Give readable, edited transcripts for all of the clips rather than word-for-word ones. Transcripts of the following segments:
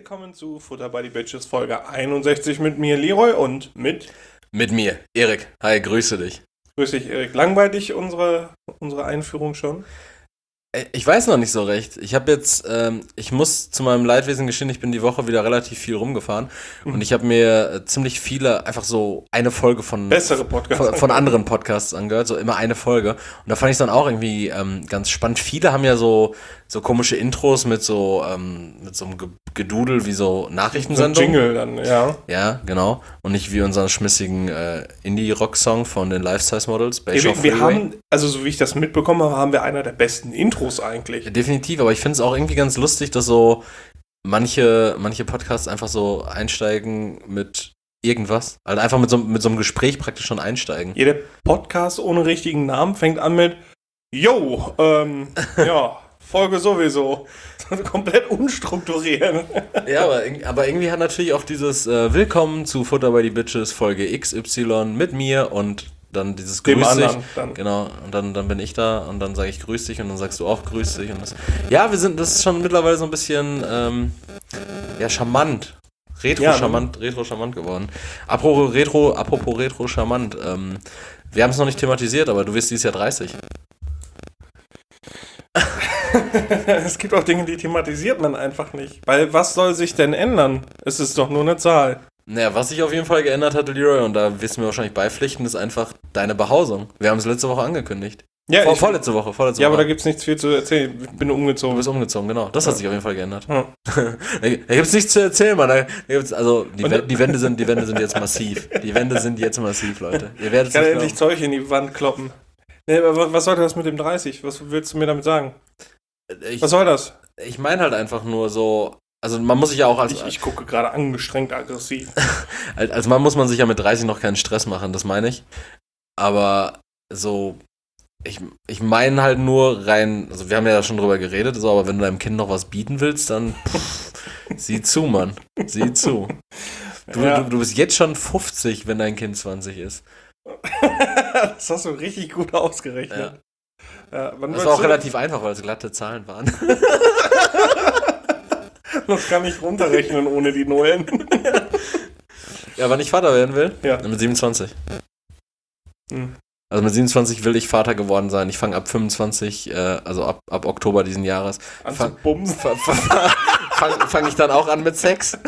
willkommen zu Futter by the Bitches Folge 61 mit mir, Leroy, und mit mir, Erik. Hi, grüße dich. Grüß dich, Erik. Langweilig unsere Einführung schon? Ich weiß noch nicht so recht. Ich habe jetzt, ich muss zu meinem Leidwesen gestehen, ich bin die Woche wieder relativ viel rumgefahren und ich habe mir ziemlich viele, einfach so eine Folge bessere Podcasts von anderen Podcasts angehört, so immer eine Folge. Und da fand ich es dann auch irgendwie ganz spannend. Viele haben ja so komische Intros mit so einem Gedudel wie so Nachrichtensendungen. So Jingle dann, ja. Ja, genau. Und nicht wie unseren schmissigen Indie-Rock-Song von den Life-Size Models. Wir haben, also so wie ich das mitbekommen habe, haben wir einer der besten Intros eigentlich. Definitiv, aber ich finde es auch irgendwie ganz lustig, dass so manche Podcasts einfach so einsteigen mit irgendwas. Also einfach mit so einem Gespräch praktisch schon einsteigen. Jeder Podcast ohne richtigen Namen fängt an mit Yo, ja, Folge sowieso. Komplett unstrukturiert. Ja, aber irgendwie hat natürlich auch dieses Willkommen zu Futter by the Bitches Folge XY mit mir und dann dieses Grüß dich. Genau, und dann bin ich da und dann sage ich Grüß dich und dann sagst du auch Grüß dich. Und das ist schon mittlerweile so ein bisschen charmant. Retro-charmant geworden. Apropos Retro charmant. Wir haben es noch nicht thematisiert, aber du wirst dieses Jahr 30. Es gibt auch Dinge, die thematisiert man einfach nicht. Weil was soll sich denn ändern? Es ist doch nur eine Zahl. Naja, was sich auf jeden Fall geändert hat, Leroy, und da wirst du mir wahrscheinlich beipflichten, ist einfach deine Behausung. Wir haben es letzte Woche angekündigt. Ja, vorletzte Woche. Ja, aber da gibt es nichts viel zu erzählen. Ich bin umgezogen. Du bist umgezogen, genau. Das hat sich auf jeden Fall geändert. Ja. Da gibt es nichts zu erzählen, Mann. Die Wände sind jetzt massiv. Die Wände sind jetzt massiv, Leute. Ihr werdet ich kann endlich Zeug in die Wand kloppen. Nee, aber was sollte das mit dem 30? Was willst du mir damit sagen? Was soll das? Ich meine halt einfach nur so, also man muss sich ja auch Ich gucke gerade angestrengt aggressiv. Als Mann muss man sich ja mit 30 noch keinen Stress machen, das meine ich. Aber so, ich meine halt nur rein, also wir haben ja schon drüber geredet, so, aber wenn du deinem Kind noch was bieten willst, dann sieh zu, Mann. Sieh zu. Du bist jetzt schon 50, wenn dein Kind 20 ist. Das hast du richtig gut ausgerechnet. Ja, das war auch relativ einfach, weil es glatte Zahlen waren. Das kann ich runterrechnen ohne die Nullen. Ja, wann ich Vater werden will? Ja. Mit 27. Also mit 27 will ich Vater geworden sein. Ich fange ab 25, also ab Oktober diesen Jahres. An zu bumsen. Fang ich dann auch an mit Sex.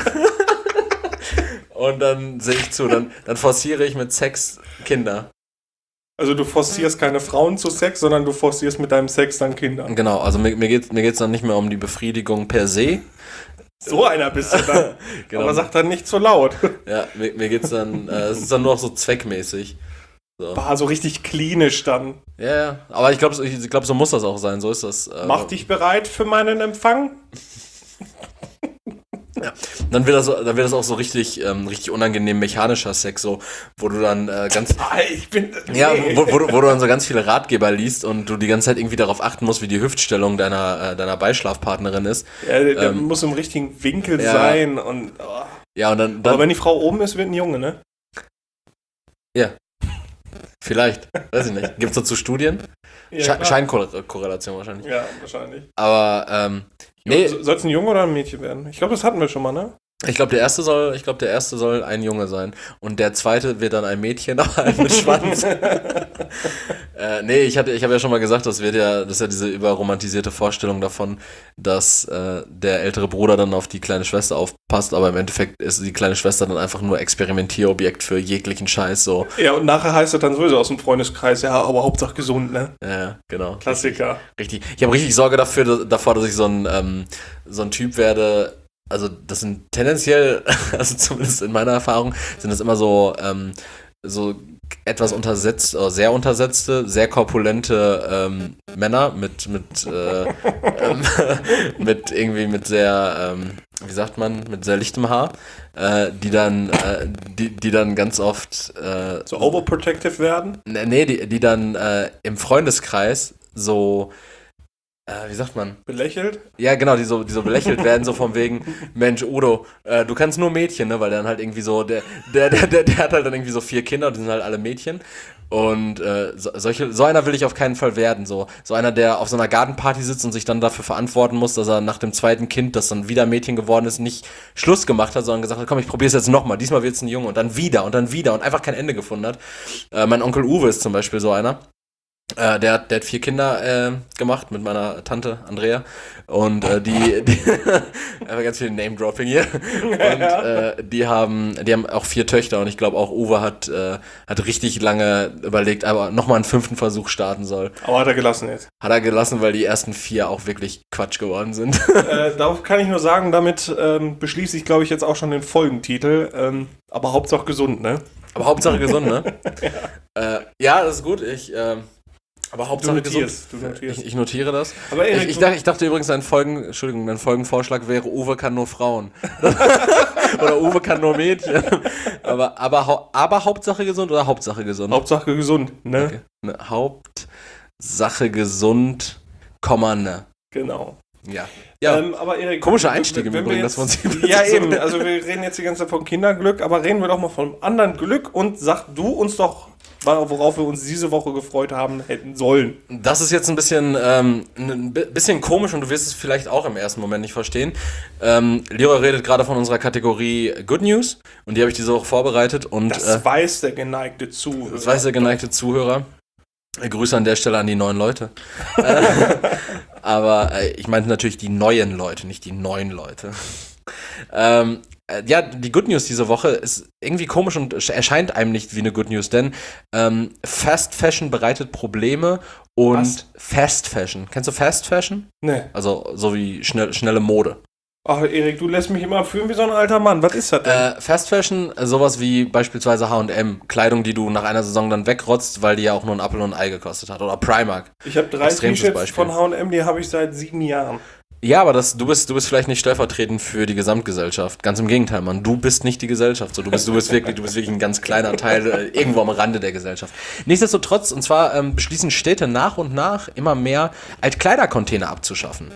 Und dann sehe ich zu, dann forciere ich mit Sex Kinder. Also du forcierst keine Frauen zu Sex, sondern du forcierst mit deinem Sex dann Kinder. Genau, also mir geht's dann nicht mehr um die Befriedigung per se. So einer bist du dann. Genau. Aber sag dann nicht so laut. Ja, mir geht's dann, es ist dann nur noch so zweckmäßig. So. War so richtig klinisch dann. Ja, aber ich glaube, so muss das auch sein, so ist das. Mach dich bereit für meinen Empfang. Ja. Dann wird das auch so richtig unangenehm mechanischer Sex, so, wo du dann wo du dann so ganz viele Ratgeber liest und du die ganze Zeit irgendwie darauf achten musst, wie die Hüftstellung deiner Beischlafpartnerin ist. Ja, der muss im richtigen Winkel sein und. Oh. Ja, und dann. Aber wenn die Frau oben ist, wird ein Junge, ne? Ja. Vielleicht. Weiß ich nicht. Gibt's dazu Studien? Ja, Scheinkorrelation wahrscheinlich. Ja, wahrscheinlich. Aber, nee. Soll es ein Junge oder ein Mädchen werden? Ich glaube, das hatten wir schon mal, ne? Ich glaube, der erste soll ein Junge sein. Und der zweite wird dann ein Mädchen, aber halt mit Schwanz. Nee, ich habe ja schon mal gesagt, das ist ja diese überromantisierte Vorstellung davon, dass der ältere Bruder dann auf die kleine Schwester aufpasst, aber im Endeffekt ist die kleine Schwester dann einfach nur Experimentierobjekt für jeglichen Scheiß, so. Ja, und nachher heißt es dann sowieso aus dem Freundeskreis, ja, aber Hauptsache gesund, ne? Ja, genau. Klassiker. Richtig. Ich habe richtig Sorge davor, dass ich so ein Typ werde. Also das sind tendenziell, also zumindest in meiner Erfahrung, sind das immer so etwas sehr untersetzte, sehr korpulente Männer mit sehr, wie sagt man, mit sehr lichtem Haar, die dann ganz oft so overprotective werden? Nee, die dann im Freundeskreis so wie sagt man? Belächelt? Ja, genau, die so belächelt werden, so von wegen, Mensch, Udo, du kannst nur Mädchen, ne? Weil dann halt irgendwie so, der hat halt dann irgendwie so 4 Kinder, die sind halt alle Mädchen. Und so einer will ich auf keinen Fall werden. So einer, der auf so einer Gartenparty sitzt und sich dann dafür verantworten muss, dass er nach dem zweiten Kind, das dann wieder Mädchen geworden ist, nicht Schluss gemacht hat, sondern gesagt hat, komm, ich probiere es jetzt nochmal. Diesmal wird es ein Junge und dann wieder und einfach kein Ende gefunden hat. Mein Onkel Uwe ist zum Beispiel so einer. Der hat 4 Kinder gemacht mit meiner Tante Andrea und die einfach ganz viel Name-Dropping hier und die haben auch 4 Töchter und ich glaube auch Uwe hat richtig lange überlegt, aber nochmal einen 5. Versuch starten soll. Aber hat er gelassen jetzt? Hat er gelassen, weil die ersten 4 auch wirklich Quatsch geworden sind. Darauf kann ich nur sagen, damit beschließe ich, glaube ich, jetzt auch schon den Folgentitel, aber Hauptsache gesund, ne? Aber Hauptsache gesund, ne? Ja, das ist gut, aber Hauptsache gesund. Du notierst. Ich notiere das. Aber Erik, ich dachte übrigens, dein Folgenvorschlag wäre, Uwe kann nur Frauen. Oder Uwe kann nur Mädchen. Aber Hauptsache gesund oder Hauptsache gesund? Hauptsache gesund, ne? Okay. Ne, Hauptsache gesund, ne. Genau. Ja. Aber Erik, komischer Einstieg im Übrigen, dass wir uns hier ja, eben. Also wir reden jetzt die ganze Zeit von Kinderglück, aber reden wir doch mal von anderen Glück und sag du uns doch, worauf wir uns diese Woche gefreut haben hätten sollen. Das ist jetzt ein bisschen komisch und du wirst es vielleicht auch im ersten Moment nicht verstehen. Leroy redet gerade von unserer Kategorie Good News und die habe ich diese Woche vorbereitet. Und, das weiß der geneigte Zuhörer. Das weiß der geneigte Zuhörer. Grüße an der Stelle an die neuen Leute. Aber ich meinte natürlich die neuen Leute, nicht die neuen Leute. Die Good News diese Woche ist irgendwie komisch und erscheint einem nicht wie eine Good News, denn Fast Fashion bereitet Probleme und Was? Fast Fashion. Kennst du Fast Fashion? Nee. Also so wie schnelle Mode. Ach, Erik, du lässt mich immer fühlen wie so ein alter Mann. Was ist das denn? Fast Fashion, sowas wie beispielsweise H&M, Kleidung, die du nach einer Saison dann wegrotzt, weil die ja auch nur ein Apfel und ein Ei gekostet hat. Oder Primark. Ich habe 3 T-Shirts von H&M, die habe ich seit 7 Jahren. Ja, aber du bist vielleicht nicht stellvertretend für die Gesamtgesellschaft. Ganz im Gegenteil, Mann. Du bist nicht die Gesellschaft. So, du bist wirklich ein ganz kleiner Teil irgendwo am Rande der Gesellschaft. Nichtsdestotrotz, und zwar beschließen Städte nach und nach immer mehr Altkleidercontainer abzuschaffen.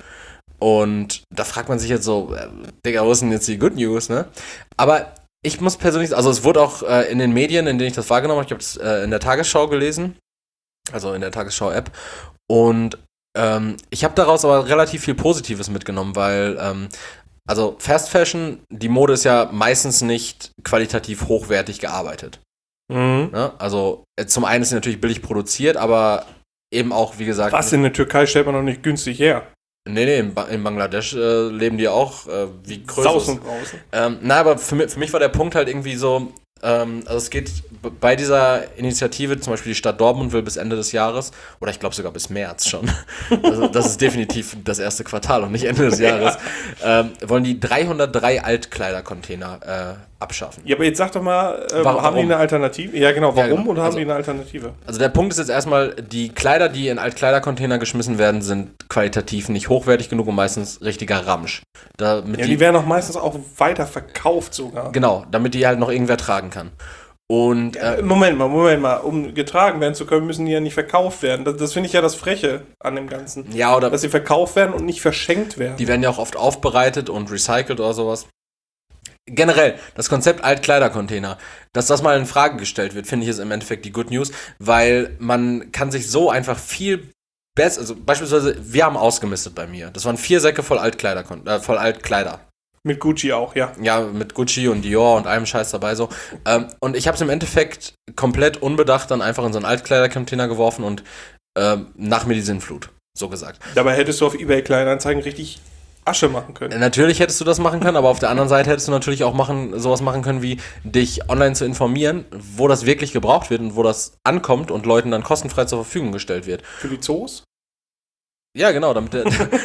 Und da fragt man sich jetzt so, Digga, wo ist denn jetzt die Good News, ne? Aber ich muss persönlich, also es wurde auch in den Medien, in denen ich das wahrgenommen habe, ich habe es in der Tagesschau gelesen, also in der Tagesschau-App, und ich habe daraus aber relativ viel Positives mitgenommen, weil, also Fast Fashion, die Mode ist ja meistens nicht qualitativ hochwertig gearbeitet. Mhm. Ne? Also zum einen ist sie natürlich billig produziert, aber eben auch, wie gesagt... Was, in der Türkei stellt man noch nicht günstig her? Nee, in Bangladesch leben die auch wie größer. Sausen draußen. Aber für mich war der Punkt halt irgendwie so, also es geht bei dieser Initiative, zum Beispiel die Stadt Dortmund will bis Ende des Jahres, oder ich glaube sogar bis März schon, also das ist definitiv das erste Quartal und nicht Ende des Jahres, wollen die 303 Altkleidercontainer abschaffen. Ja, aber jetzt sag doch mal, Warum? haben die eine Alternative? Ja, genau, warum? Ja, genau. Oder haben die eine Alternative? Also der Punkt ist jetzt erstmal, die Kleider, die in Altkleidercontainer geschmissen werden, sind qualitativ nicht hochwertig genug und meistens richtiger Ramsch. Die werden auch meistens auch weiter verkauft sogar. Genau, damit die halt noch irgendwer tragen kann. Und Moment mal, um getragen werden zu können, müssen die ja nicht verkauft werden. Das finde ich ja das Freche an dem Ganzen. Ja, oder dass sie verkauft werden und nicht verschenkt werden. Die werden ja auch oft aufbereitet und recycelt oder sowas. Generell, das Konzept Altkleidercontainer, dass das mal in Frage gestellt wird, finde ich ist im Endeffekt die Good News, weil man kann sich so einfach viel besser, also beispielsweise, wir haben ausgemistet bei mir. Das waren 4 Säcke voll Altkleider. Mit Gucci auch, ja. Ja, mit Gucci und Dior und allem Scheiß dabei so. Und ich habe es im Endeffekt komplett unbedacht dann einfach in so einen Altkleidercontainer geworfen und nach mir die Sinnflut, so gesagt. Dabei hättest du auf eBay Kleinanzeigen richtig Asche machen können. Natürlich hättest du das machen können, aber auf der anderen Seite hättest du natürlich auch sowas machen können, wie dich online zu informieren, wo das wirklich gebraucht wird und wo das ankommt und Leuten dann kostenfrei zur Verfügung gestellt wird. Für die Zoos? Ja, genau, damit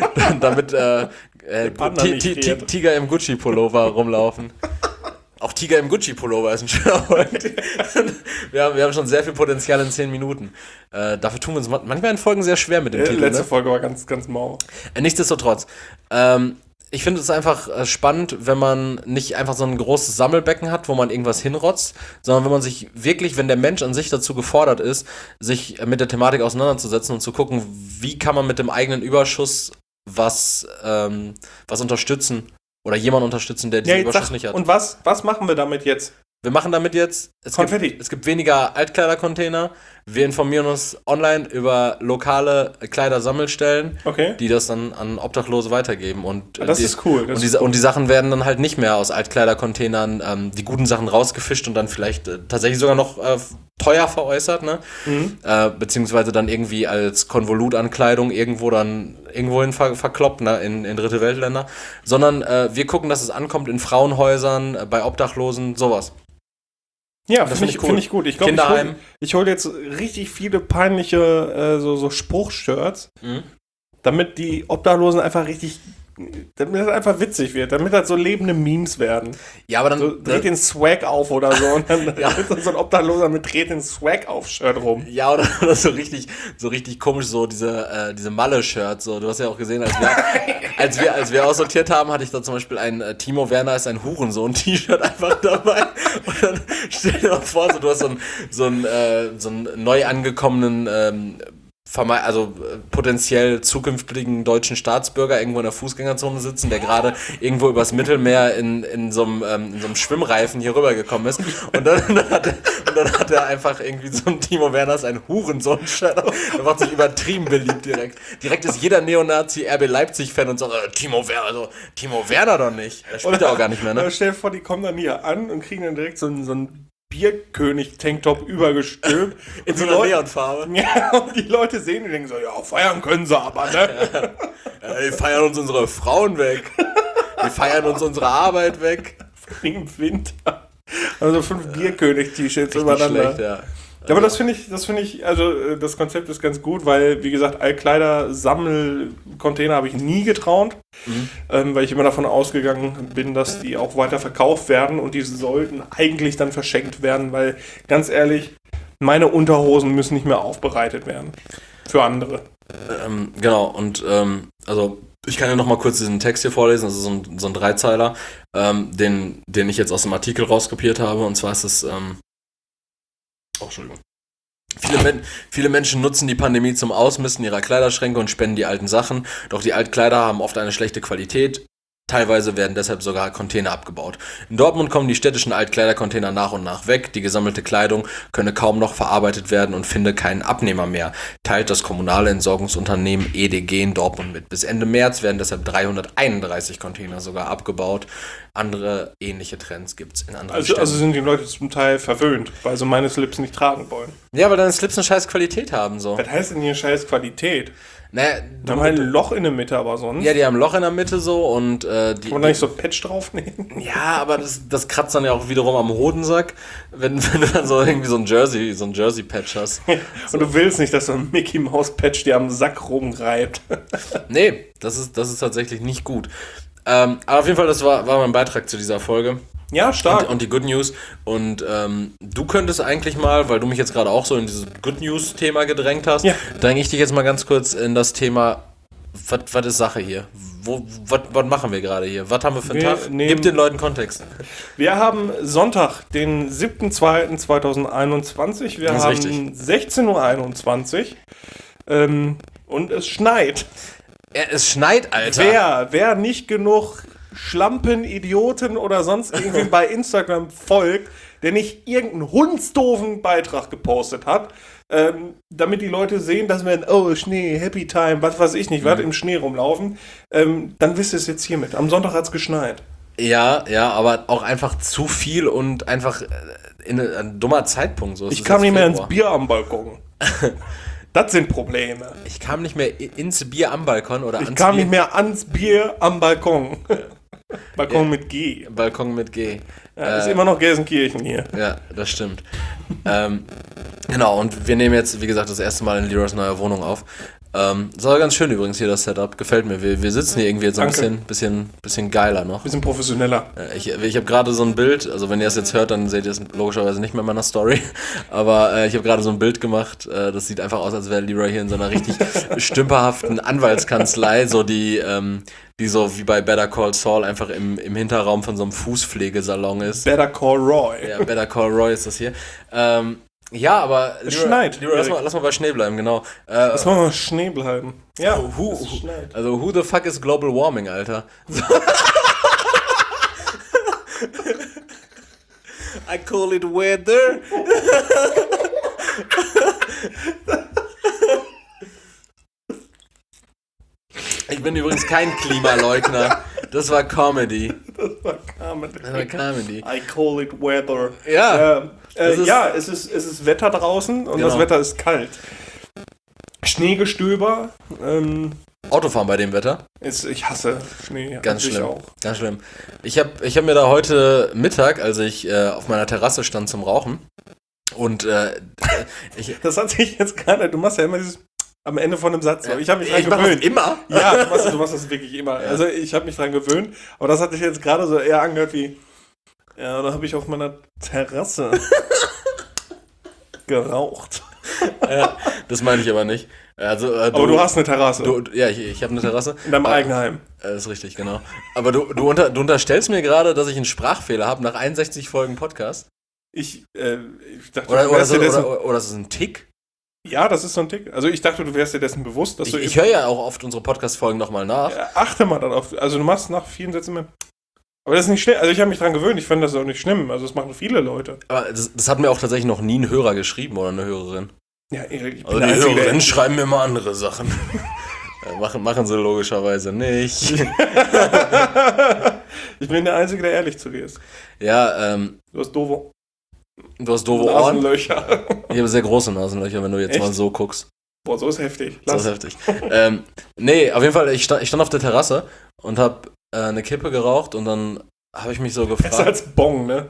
Tiger im Gucci-Pullover rumlaufen. Auch Tiger im Gucci-Pullover ist ein schöner Punkt. Wir haben schon sehr viel Potenzial in 10 Minuten. Dafür tun wir uns manchmal in Folgen sehr schwer mit dem Titel. Letzte Folge war ganz, ganz mau. Nichtsdestotrotz. Ich finde es einfach spannend, wenn man nicht einfach so ein großes Sammelbecken hat, wo man irgendwas hinrotzt, sondern wenn man sich wirklich, wenn der Mensch an sich dazu gefordert ist, sich mit der Thematik auseinanderzusetzen und zu gucken, wie kann man mit dem eigenen Überschuss was unterstützen oder jemanden unterstützen, der diesen Überschuss nicht hat. Und was machen wir damit jetzt? Wir machen damit jetzt, Konfetti. Es gibt weniger Altkleidercontainer, Wir informieren uns online über lokale Kleidersammelstellen, Okay. die das dann an Obdachlose weitergeben. Und Das ist cool. Und die Sachen werden dann halt nicht mehr aus Altkleidercontainern, die guten Sachen rausgefischt und dann vielleicht tatsächlich sogar noch teuer veräußert, ne? Beziehungsweise dann irgendwie als Konvolutankleidung irgendwohin verkloppt, ne? In dritte Weltländer. Sondern wir gucken, dass es ankommt in Frauenhäusern, bei Obdachlosen, sowas. Ja, Das finde find ich, ich cool. find ich gut. Ich glaube, Kinderheim. ich hol jetzt richtig viele peinliche so Spruchshirts, damit die Obdachlosen einfach damit das einfach witzig wird, damit das so lebende Memes werden. Ja, aber dann. So, dreht den Swag auf oder so und dann ist so ein Obdachloser mit dreht den Swag auf Shirt rum. Ja, oder so richtig komisch, so diese Malle-Shirts. So. Du hast ja auch gesehen, als wir aussortiert haben, hatte ich da zum Beispiel ein Timo Werner ist ein Hurensohn-T-Shirt einfach dabei. Und dann stell dir mal vor, so, du hast so einen neu angekommenen potenziell zukünftigen deutschen Staatsbürger irgendwo in der Fußgängerzone sitzen, der gerade irgendwo übers Mittelmeer in so einem Schwimmreifen hier rübergekommen ist. Und dann hat er einfach irgendwie so ein Timo Werner ist ein Hurensohn-Shirt. Der macht sich übertrieben beliebt direkt. Direkt ist jeder Neonazi RB Leipzig-Fan und sagt, Timo Werner doch nicht. Er spielt ja auch gar nicht mehr, ne? Stell dir vor, die kommen dann hier an und kriegen dann direkt so einen Bierkönig-Tanktop übergestülpt. In so einer Neonfarbe. Ja, und die Leute sehen und denken so, ja, feiern können sie aber, ne? Ja, die feiern uns unsere Frauen weg. Die feiern uns unsere Arbeit weg. Im Winter. Also 5 Bierkönig-T-Shirts Richtig übereinander. schlecht, ja. Ja, aber das finde ich, also das Konzept ist ganz gut, weil, wie gesagt, Altkleider-Sammelcontainer habe ich nie getraut, weil ich immer davon ausgegangen bin, dass die auch weiter verkauft werden und die sollten eigentlich dann verschenkt werden, weil, ganz ehrlich, meine Unterhosen müssen nicht mehr aufbereitet werden für andere. Genau, und also ich kann ja noch mal kurz diesen Text hier vorlesen, das ist so ein Dreizeiler, den ich jetzt aus dem Artikel rauskopiert habe, und zwar ist es Entschuldigung. Viele Menschen nutzen die Pandemie zum Ausmisten ihrer Kleiderschränke und spenden die alten Sachen, doch die Altkleider haben oft eine schlechte Qualität. Teilweise werden deshalb sogar Container abgebaut. In Dortmund kommen die städtischen Altkleidercontainer nach und nach weg. Die gesammelte Kleidung könne kaum noch verarbeitet werden und finde keinen Abnehmer mehr, teilt das kommunale Entsorgungsunternehmen EDG in Dortmund mit. Bis Ende März werden deshalb 331 Container sogar abgebaut. Andere ähnliche Trends gibt es in anderen Städten. Also sind die Leute zum Teil verwöhnt, weil sie meine Slips nicht tragen wollen. Ja, weil deine Slips eine scheiß Qualität haben, so. Was heißt denn hier scheiß Qualität? Naja, Die haben halt ein Loch in der Mitte, aber sonst. Ja, die haben ein Loch in der Mitte so und Kann man da nicht so Patch draufnehmen? Ja, aber das kratzt dann ja auch wiederum am Hodensack, wenn du dann so irgendwie so ein Jersey-Patch hast. Und du willst nicht, dass so ein Mickey Mouse Patch dir am Sack rumreibt. Nee, das ist tatsächlich nicht gut. Aber auf jeden Fall, das war mein Beitrag zu dieser Folge. Ja, stark. Und die Good News. Und du könntest eigentlich mal, weil du mich jetzt gerade auch so in dieses Good News-Thema gedrängt hast, dränge ich dich jetzt mal ganz kurz in das Thema, was ist Sache hier? Was machen wir gerade hier? Was haben wir für einen Tag? Gib den Leuten Kontext. Wir haben Sonntag, den 7.2.2021. Wir haben 16.21 Uhr. Und es schneit. Ja, es schneit, Alter. Wer nicht genug Schlampen, Idioten oder sonst irgendwie bei Instagram folgt, der nicht irgendeinen hundsdoofen Beitrag gepostet hat, damit die Leute sehen, dass wir Schnee, Happy Time, was weiß ich nicht, was im Schnee rumlaufen, dann wisst ihr es jetzt hiermit. Am Sonntag hat es geschneit. Ja, aber auch einfach zu viel und einfach ein dummer Zeitpunkt. So, ich kam nicht mehr ins Bier am Balkon. Das sind Probleme. Ich kam nicht mehr ins Bier am Balkon oder ans Ich kam Bier. nicht mehr ans Bier am Balkon. Balkon mit G. Balkon mit G. Ja, ist immer noch Gelsenkirchen hier. Ja, das stimmt. Genau, und wir nehmen jetzt, wie gesagt, das erste Mal in Leroys neuer Wohnung auf. Das war ganz schön übrigens hier, das Setup. Gefällt mir. Wir sitzen hier irgendwie jetzt ein bisschen geiler noch. Bisschen professioneller. Ich habe gerade so ein Bild, also wenn ihr es jetzt hört, dann seht ihr es logischerweise nicht mehr in meiner Story, aber ich habe gerade so ein Bild gemacht, das sieht einfach aus, als wäre Leroy hier in so einer richtig stümperhaften Anwaltskanzlei, so die so wie bei Better Call Saul einfach im Hinterraum von so einem Fußpflegesalon ist. Better Call Roy. Ja, Better Call Roy ist das hier. Ja, aber es schneit. Leroy, lass mal bei Schnee bleiben, genau. Lass mal bei Schnee bleiben. Ja, who the fuck is Global Warming, Alter? I call it weather. Ich bin übrigens kein Klimaleugner. Das war Comedy. Das war Comedy. I call it weather. Ja. Es ist Wetter draußen und das Wetter ist kalt. Schneegestöber. Autofahren bei dem Wetter? Ich hasse Schnee. Ganz schlimm. Auch. Ganz schlimm. Ich hab mir da heute Mittag, als ich auf meiner Terrasse stand zum Rauchen und das hat sich jetzt gerade, du machst ja immer dieses am Ende von einem Satz so. Ich habe mich dran gewöhnt. Mach das immer? Ja, du machst das wirklich immer. Ja. Also ich habe mich dran gewöhnt, aber das hat sich jetzt gerade so eher angehört wie, ja, da habe ich auf meiner Terrasse geraucht. Ja, das meine ich aber nicht. Also, aber du hast eine Terrasse. Ich habe eine Terrasse. In deinem Eigenheim. Das ist richtig, genau. Aber du unterstellst mir gerade, dass ich einen Sprachfehler habe nach 61 Folgen Podcast. Ich dachte, oder ist es ein Tick? Ja, das ist so ein Tick. Also ich dachte, du wärst dir dessen bewusst, dass ich höre ja auch oft unsere Podcast-Folgen nochmal nach. Ja, achte mal darauf. Also du machst nach vielen Sätzen mehr. Aber das ist nicht schlimm. Also ich habe mich dran gewöhnt. Ich fand das auch nicht schlimm. Also das machen viele Leute. Aber das hat mir auch tatsächlich noch nie ein Hörer geschrieben oder eine Hörerin. Ja, Erik, also die Hörerinnen schreiben mir immer andere Sachen. Machen sie logischerweise nicht. Ich bin der Einzige, der ehrlich zu dir ist. Ja, Du hast doofe Ohren. Nasenlöcher. Ich habe sehr große Nasenlöcher, wenn du jetzt mal so guckst. Boah, so ist heftig. So ist heftig. Nee, auf jeden Fall, ich stand auf der Terrasse und habe eine Kippe geraucht und dann habe ich mich so gefragt. Besser als Bong, ne?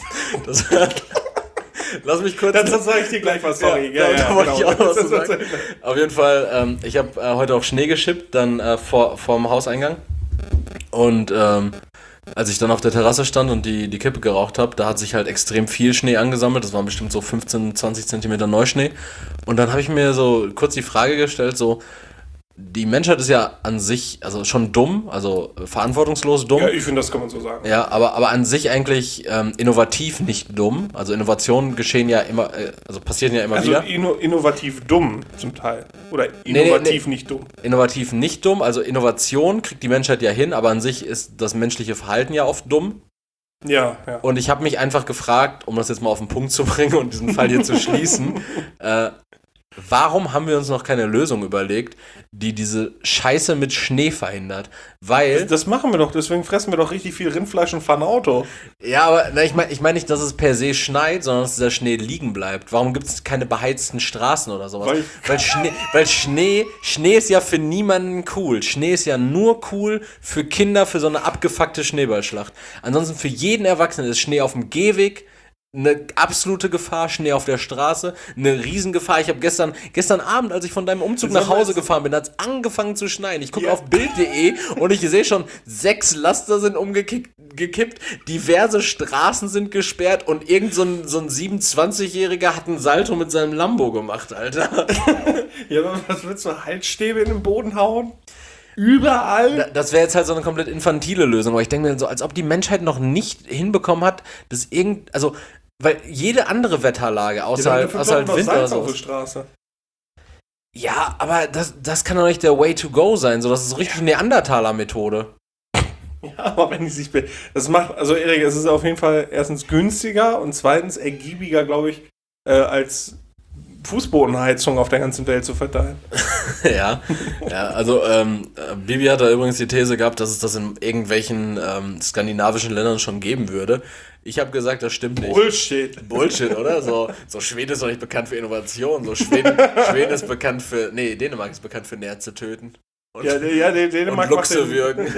Lass mich kurz... Das sage ich dir gleich was, sorry. Da wollte ich auch noch was sagen. Auf jeden Fall, ich habe heute auf Schnee geschippt, dann vorm Hauseingang. Und als ich dann auf der Terrasse stand und die Kippe geraucht habe, da hat sich halt extrem viel Schnee angesammelt. Das waren bestimmt so 15, 20 Zentimeter Neuschnee. Und dann habe ich mir so kurz die Frage gestellt, so, die Menschheit ist ja an sich, also schon dumm, also verantwortungslos dumm. Ja, ich finde, das kann man so sagen. Ja, aber an sich eigentlich innovativ nicht dumm. Also Innovationen geschehen ja immer, passieren ja immer wieder. Also innovativ dumm zum Teil. Oder innovativ nicht dumm. Innovativ nicht dumm, also Innovation kriegt die Menschheit ja hin, aber an sich ist das menschliche Verhalten ja oft dumm. Ja. Und ich habe mich einfach gefragt, um das jetzt mal auf den Punkt zu bringen und diesen Fall hier zu schließen, warum haben wir uns noch keine Lösung überlegt, die diese Scheiße mit Schnee verhindert? Weil... Das machen wir doch, deswegen fressen wir doch richtig viel Rindfleisch und fahren Auto. Ja, aber ich meine nicht, dass es per se schneit, sondern dass dieser Schnee liegen bleibt. Warum gibt es keine beheizten Straßen oder sowas? Weil Schnee ist ja für niemanden cool. Schnee ist ja nur cool für Kinder, für so eine abgefuckte Schneeballschlacht. Ansonsten für jeden Erwachsenen ist Schnee auf dem Gehweg eine absolute Gefahr, Schnee auf der Straße, eine Riesengefahr. Ich habe gestern Abend, als ich von deinem Umzug nach Hause gefahren bin, hat es angefangen zu schneien. Ich gucke auf Bild.de und ich sehe schon, 6 Laster sind umgekippt, diverse Straßen sind gesperrt und irgend so ein 27-Jähriger hat einen Salto mit seinem Lambo gemacht, Alter. Ja, aber was willst du, Halsstäbe in den Boden hauen? Überall? Das wäre jetzt halt so eine komplett infantile Lösung, aber ich denke mir so, als ob die Menschheit noch nicht hinbekommen hat, dass weil jede andere Wetterlage, außer halt Winter oder so. Ja, aber das kann doch nicht der Way to go sein, so, das ist so richtig Neandertaler-Methode. Ja, aber wenn die sich... Das macht... Also, Erik, es ist auf jeden Fall erstens günstiger und zweitens ergiebiger, glaube ich, als Fußbodenheizung auf der ganzen Welt zu verteilen. Ja, also Bibi hat da übrigens die These gehabt, dass es das in irgendwelchen skandinavischen Ländern schon geben würde. Ich habe gesagt, das stimmt nicht. Bullshit, oder? So Schweden ist doch nicht bekannt für Innovation. So Schweden ist bekannt für... Nee, Dänemark ist bekannt für Nerze töten. Dänemark und Luchse würgen.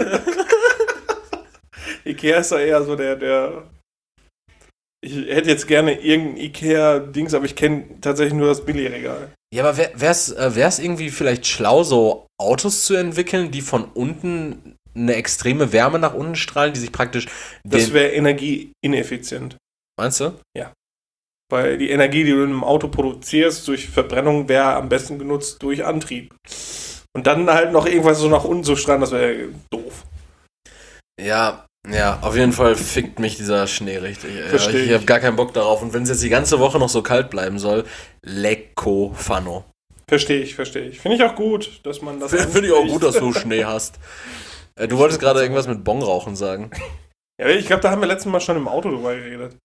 Ikea ist doch eher so der... Ich hätte jetzt gerne irgendein Ikea-Dings, aber ich kenne tatsächlich nur das Billigregal. Ja, aber wär's irgendwie vielleicht schlau, so Autos zu entwickeln, die von unten eine extreme Wärme nach unten strahlen, die sich praktisch... Das wäre energieineffizient. Meinst du? Ja. Weil die Energie, die du in einem Auto produzierst, durch Verbrennung, wäre am besten genutzt durch Antrieb. Und dann halt noch irgendwas so nach unten zu strahlen, das wäre doof. Ja, auf jeden Fall fickt mich dieser Schnee richtig. Verstehe ich habe gar keinen Bock darauf. Und wenn es jetzt die ganze Woche noch so kalt bleiben soll, lecko Fano. Verstehe ich. Finde ich auch gut, dass man das... Finde ich auch gut, dass du Schnee hast. Du wolltest gerade irgendwas mit Bongrauchen sagen. Ja, ich glaube, da haben wir letztes Mal schon im Auto drüber geredet.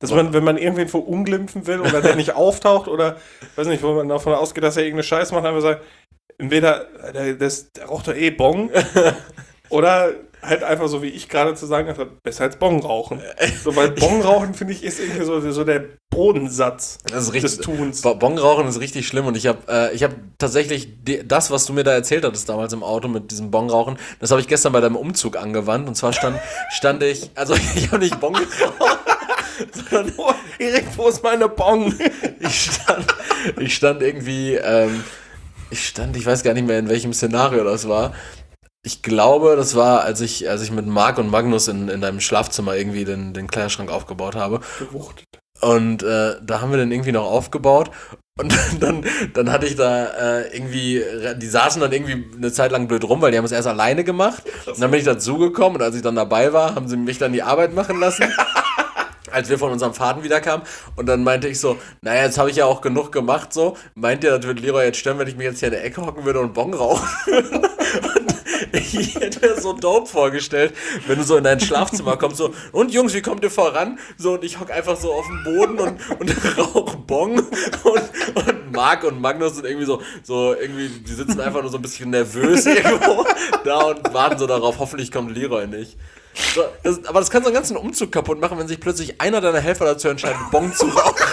Dass man, wenn man irgendwen verunglimpfen will oder der nicht auftaucht oder, weiß nicht, wo man davon ausgeht, dass er irgendeine Scheiß macht, einfach sagt, entweder, der raucht doch Bong, oder halt einfach so, wie ich gerade zu sagen habe, besser als Bong rauchen. So, weil Bong rauchen, finde ich, ist irgendwie so der Bodensatz des Tuns. Bong rauchen ist richtig schlimm und ich hab tatsächlich das, was du mir da erzählt hattest damals im Auto mit diesem Bong rauchen, das habe ich gestern bei deinem Umzug angewandt und zwar stand ich, also ich habe nicht Bong geraucht, sondern Erik, wo ist meine Bong? ich stand irgendwie, ich weiß gar nicht mehr, in welchem Szenario das war. Ich glaube, das war, als ich mit Marc und Magnus in deinem Schlafzimmer irgendwie den Kleiderschrank aufgebaut habe. Gewuchtet. Und da haben wir den irgendwie noch aufgebaut. Und dann hatte ich da irgendwie, die saßen dann irgendwie eine Zeit lang blöd rum, weil die haben es erst alleine gemacht. Und dann bin ich dazugekommen und als ich dann dabei war, haben sie mich dann die Arbeit machen lassen. Als wir von unserem Faden wieder kamen. Und dann meinte ich so, naja, jetzt habe ich ja auch genug gemacht, so. Meint ihr, das wird Leroy jetzt stören, wenn ich mich jetzt hier in der Ecke hocken würde und Bong rauchen würde? Und ich hätte mir so dope vorgestellt, wenn du so in dein Schlafzimmer kommst, so, und Jungs, wie kommt ihr voran? So, und ich hocke einfach so auf dem Boden und rauche Bong. Und Marc und Magnus sind irgendwie so irgendwie, die sitzen einfach nur so ein bisschen nervös irgendwo da und warten so darauf, hoffentlich kommt Leroy nicht. So, aber das kann so einen ganzen Umzug kaputt machen, wenn sich plötzlich einer deiner Helfer dazu entscheidet, Bong zu rauchen.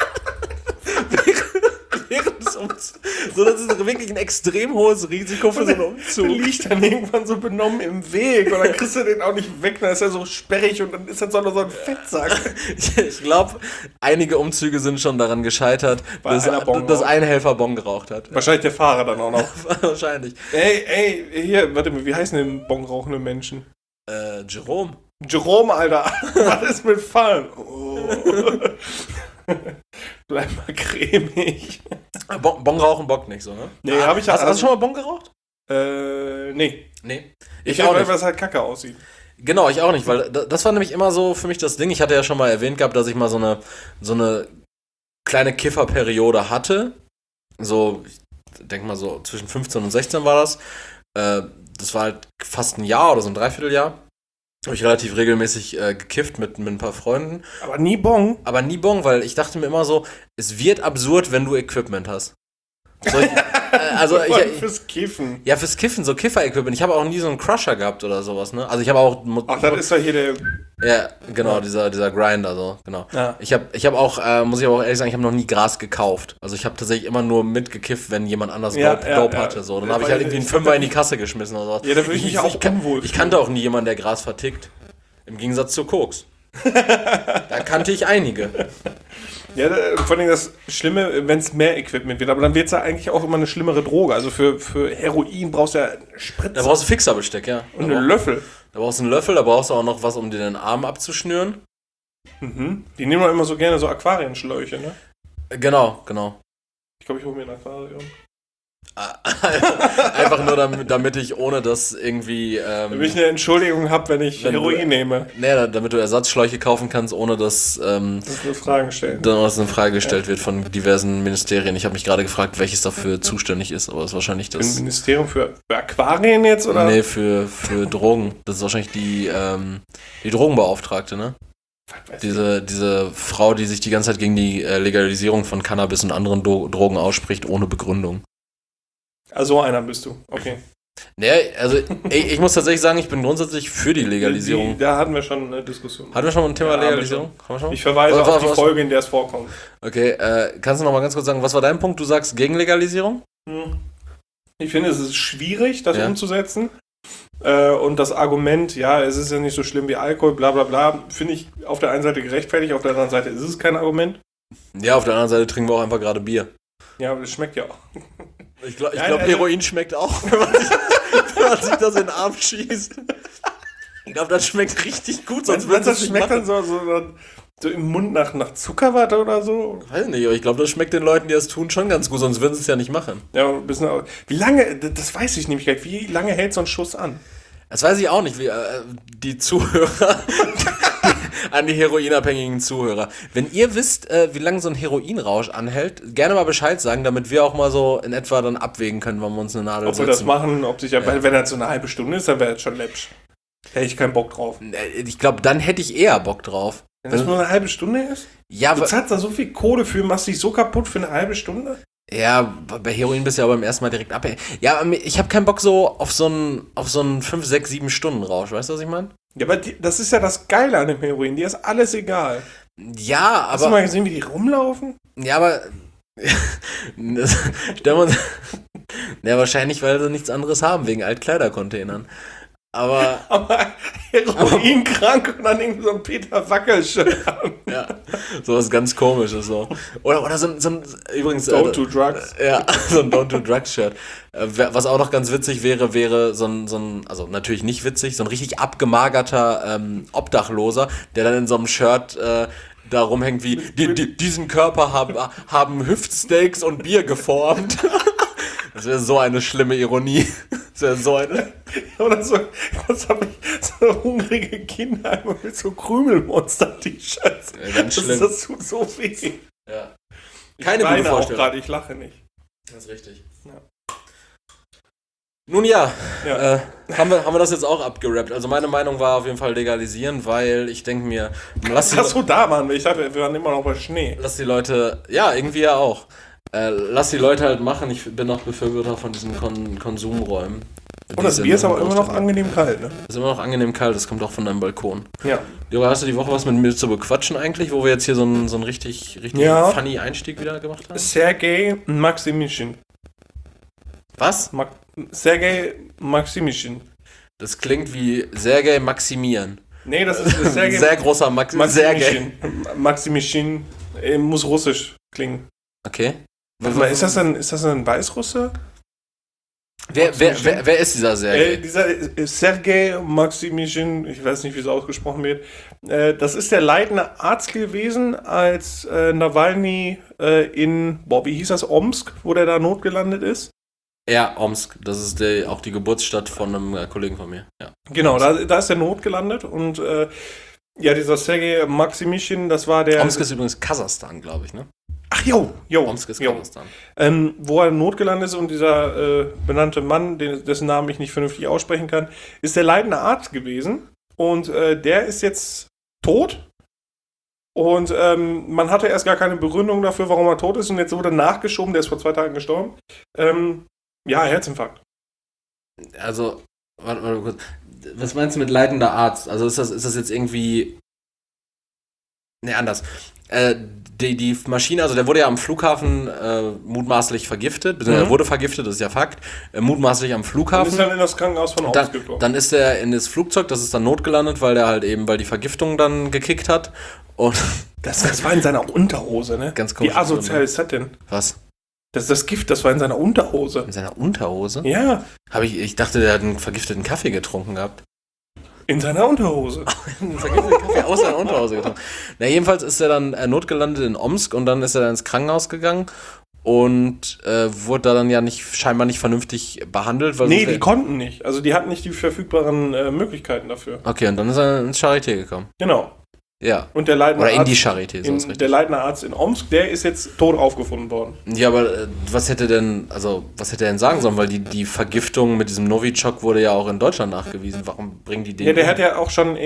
Während des Umzugs. So, das ist wirklich ein extrem hohes Risiko für so einen Umzug. Du liegt dann irgendwann so benommen im Weg und dann kriegst du den auch nicht weg, dann ist er so sperrig und dann ist das so ein Fettsack. Ich glaube, einige Umzüge sind schon daran gescheitert, dass ein Helfer Bong geraucht hat. Wahrscheinlich der Fahrer dann auch noch. Wahrscheinlich. Ey, hier, warte mal, wie heißen denn Bong rauchende Menschen? Jerome. Jerome, Alter. Was ist mit Fallen? Oh. Bleib mal cremig. Bong rauchen bockt nicht so, ne? Nee, hab ich Hast du schon mal Bong geraucht? Nee. Ich auch nicht. Weil es halt kacke aussieht. Genau, ich auch nicht, weil das war nämlich immer so für mich das Ding. Ich hatte ja schon mal erwähnt gehabt, dass ich mal so eine kleine Kifferperiode hatte. So, ich denke mal so zwischen 15 und 16 war das. Das war halt fast ein Jahr oder so ein Dreivierteljahr. Habe ich relativ regelmäßig gekifft mit ein paar Freunden. Aber nie Bong? Aber nie Bong, weil ich dachte mir immer so, es wird absurd, wenn du Equipment hast. Fürs Kiffen. Ja, fürs Kiffen, so Kiffer-Equipment. Ich habe auch nie so einen Crusher gehabt oder sowas, ne? Also ich habe auch... Ach, das ist ja hier der... Ja, genau, dieser Grinder, so, genau. Ja. Ich hab auch, muss ich aber auch ehrlich sagen, ich habe noch nie Gras gekauft. Also ich habe tatsächlich immer nur mitgekifft, wenn jemand anders Dope hatte, so. Dann habe ich halt irgendwie einen Fünfer in die Kasse geschmissen oder so. Ja, da würde ich mich auch unwohl. Ich kannte auch nie jemanden, der Gras vertickt. Im Gegensatz zu Koks. Da kannte ich einige. Ja, vor allem das Schlimme, wenn es mehr Equipment wird, aber dann wird es ja eigentlich auch immer eine schlimmere Droge. Also für Heroin brauchst du ja eine Spritze. Da brauchst du Fixerbesteck, ja. Und einen Löffel. Da brauchst du einen Löffel, da brauchst du auch noch was, um dir den Arm abzuschnüren. Mhm. Die nehmen doch immer so gerne so Aquarienschläuche, ne? Genau. Ich glaube, ich hole mir ein Aquarium. Einfach nur damit ich ohne das irgendwie... damit ich eine Entschuldigung habe, wenn ich Heroin nehme. Nee, damit du Ersatzschläuche kaufen kannst, ohne dass... dass eine Frage stellen. Dass eine Frage gestellt wird von diversen Ministerien. Ich habe mich gerade gefragt, welches dafür zuständig ist, aber das ist wahrscheinlich das... Ein Ministerium für Aquarien jetzt, oder? Nee, für Drogen. Das ist wahrscheinlich die Drogenbeauftragte, ne? Diese Frau, die sich die ganze Zeit gegen die Legalisierung von Cannabis und anderen Drogen ausspricht, ohne Begründung. Also einer bist du, okay. Nee, also ich muss tatsächlich sagen, ich bin grundsätzlich für die Legalisierung. Da hatten wir schon eine Diskussion. Hatten wir schon ein Thema Legalisierung? Haben wir schon? Ich verweise auf die Folge, in der es vorkommt. Okay, kannst du noch mal ganz kurz sagen, was war dein Punkt? Du sagst gegen Legalisierung? Ich finde, es ist schwierig, das umzusetzen. Und das Argument, ja, es ist ja nicht so schlimm wie Alkohol, bla bla bla, finde ich auf der einen Seite gerechtfertigt, auf der anderen Seite ist es kein Argument. Ja, auf der anderen Seite trinken wir auch einfach gerade Bier. Ja, aber das schmeckt ja auch. Ich glaube, Heroin schmeckt auch, wenn man sich das in den Arm schießt. Ich glaube, das schmeckt richtig gut, sonst würde das schmeckt dann so im Mund nach Zuckerwatte oder so. Weiß nicht, aber ich glaube, das schmeckt den Leuten, die das tun, schon ganz gut, sonst würden sie es ja nicht machen. Ja, wie lange, das weiß ich nämlich gar nicht, wie lange hält so ein Schuss an? Das weiß ich auch nicht, wie die Zuhörer, an die heroinabhängigen Zuhörer. Wenn ihr wisst, wie lange so ein Heroinrausch anhält, gerne mal Bescheid sagen, damit wir auch mal so in etwa dann abwägen können, wann wir uns eine Nadel setzen. Ob wir das machen, weil wenn das so eine halbe Stunde ist, dann wäre das schon läppsch. Hätte ich keinen Bock drauf. Ich glaube, dann hätte ich eher Bock drauf. Wenn das nur eine halbe Stunde ist? Ja, Du zahlst da so viel Kohle für, machst dich so kaputt für eine halbe Stunde? ja, bei Heroin bist du ja beim ersten Mal direkt abhängig. Ja, aber ich habe keinen Bock so auf so einen 5, 6, 7 Stunden Rausch, weißt du, was ich meine? Ja, aber das ist ja das Geile an dem Heroin. Dir ist alles egal. Ja, Hast du mal gesehen, wie die rumlaufen? Ja, aber. Stell mal. Ja, wahrscheinlich, weil sie nichts anderes haben, wegen Altkleidercontainern. Aber Heroin krank und dann irgendwie so ein Peter Wackel-Shirt haben. ja, sowas ganz Komisches so. Oder so ein übrigens. Don't do drugs. Ja, so ein Don't do drugs Shirt. Was auch noch ganz witzig wäre so ein, also natürlich nicht witzig, so ein richtig abgemagerter Obdachloser, der dann in so einem Shirt da rumhängt wie, diesen Körper haben Hüftsteaks und Bier geformt. Das wäre so eine schlimme Ironie. Das wäre so eine. Oder so, was habe ich, so hungrige Kinder mit so Krümelmonster-T-Shirts. Ja, ganz schlimm. Das tut so weh. Ja. Ich Keine gute weine auch Vorstellung. gerade, ich lache nicht. Das ist richtig. Ja. Nun ja, Ja. haben wir das jetzt auch abgerappt. Also meine Meinung war auf jeden Fall legalisieren, weil ich denke mir, Ach so, da waren wir. Ich dachte, wir waren immer noch bei Schnee. lass die Leute, ja, irgendwie ja auch. Lass die Leute halt machen. Ich bin auch Befürworter von diesen Konsumräumen. Und das Bier ist aber immer noch angenehm kalt, ne? Ist immer noch angenehm kalt, das kommt auch von deinem Balkon. Ja. Jura, hast du die Woche was mit mir zu bequatschen eigentlich, wo wir jetzt hier so einen richtig Ja. funny Einstieg wieder gemacht haben? Sergei Maximishin. Was? Sergei Maximishin. Das klingt wie Sergei Maximian. Nee, das ist Sergei Sehr großer Sergei. Maximishin. Muss russisch klingen. Okay. Warte mal, ist das ein Weißrusse? Wer ist dieser Sergei? Dieser Sergei Maximishin, ich weiß nicht, wie es ausgesprochen wird, das ist der leitende Arzt gewesen, als Nawalny wie hieß das, Omsk, wo der da notgelandet ist? Ja, Omsk. Das ist auch die Geburtsstadt von einem Kollegen von mir. Ja. Genau, da ist er notgelandet und ja, dieser Sergei Maximishin, das war der... Omsk ist übrigens Kasachstan, glaube ich, ne? Ach, jo. Omsk ist Kasachstan. Wo er notgelandet ist und dieser benannte Mann, dessen Namen ich nicht vernünftig aussprechen kann, ist der leitende Arzt gewesen. Und der ist jetzt tot. Und man hatte erst gar keine Begründung dafür, warum er tot ist. Und jetzt wurde nachgeschoben, der ist vor 2 Tagen gestorben. Ja, Herzinfarkt. Also, warte kurz. Was meinst du mit leitender Arzt? Also ist das jetzt irgendwie... Ne, anders. Die Maschine, also der wurde ja am Flughafen mutmaßlich vergiftet, beziehungsweise er wurde vergiftet, das ist ja Fakt, mutmaßlich am Flughafen. Und ist dann in das Krankenhaus von Omsk geflogen. Dann ist er in das Flugzeug, das ist dann notgelandet, weil die Vergiftung dann gekickt hat. Und das war in seiner Unterhose, ne? Ganz komisch. Wie asozial ist das denn? Was? Das Gift, das war in seiner Unterhose. In seiner Unterhose? Ja. Ich dachte, der hat einen vergifteten Kaffee getrunken gehabt. In seiner Unterhose. Einen vergifteten Kaffee aus seiner Unterhose getrunken. Na, jedenfalls ist er dann notgelandet in Omsk und dann ist er dann ins Krankenhaus gegangen und wurde da dann ja scheinbar nicht vernünftig behandelt. Weil die konnten nicht. Also die hatten nicht die verfügbaren Möglichkeiten dafür. Okay, und dann ist er ins Charité gekommen. Genau. Ja. Und der leitende Oder in Arzt, die Charité, so ist richtig. der leitende Arzt in Omsk, der ist jetzt tot aufgefunden worden. Ja, aber was hätte er denn sagen sollen? Weil die Vergiftung mit diesem Novichok wurde ja auch in Deutschland nachgewiesen. Warum bringen die den? Ja, der hat ja auch schon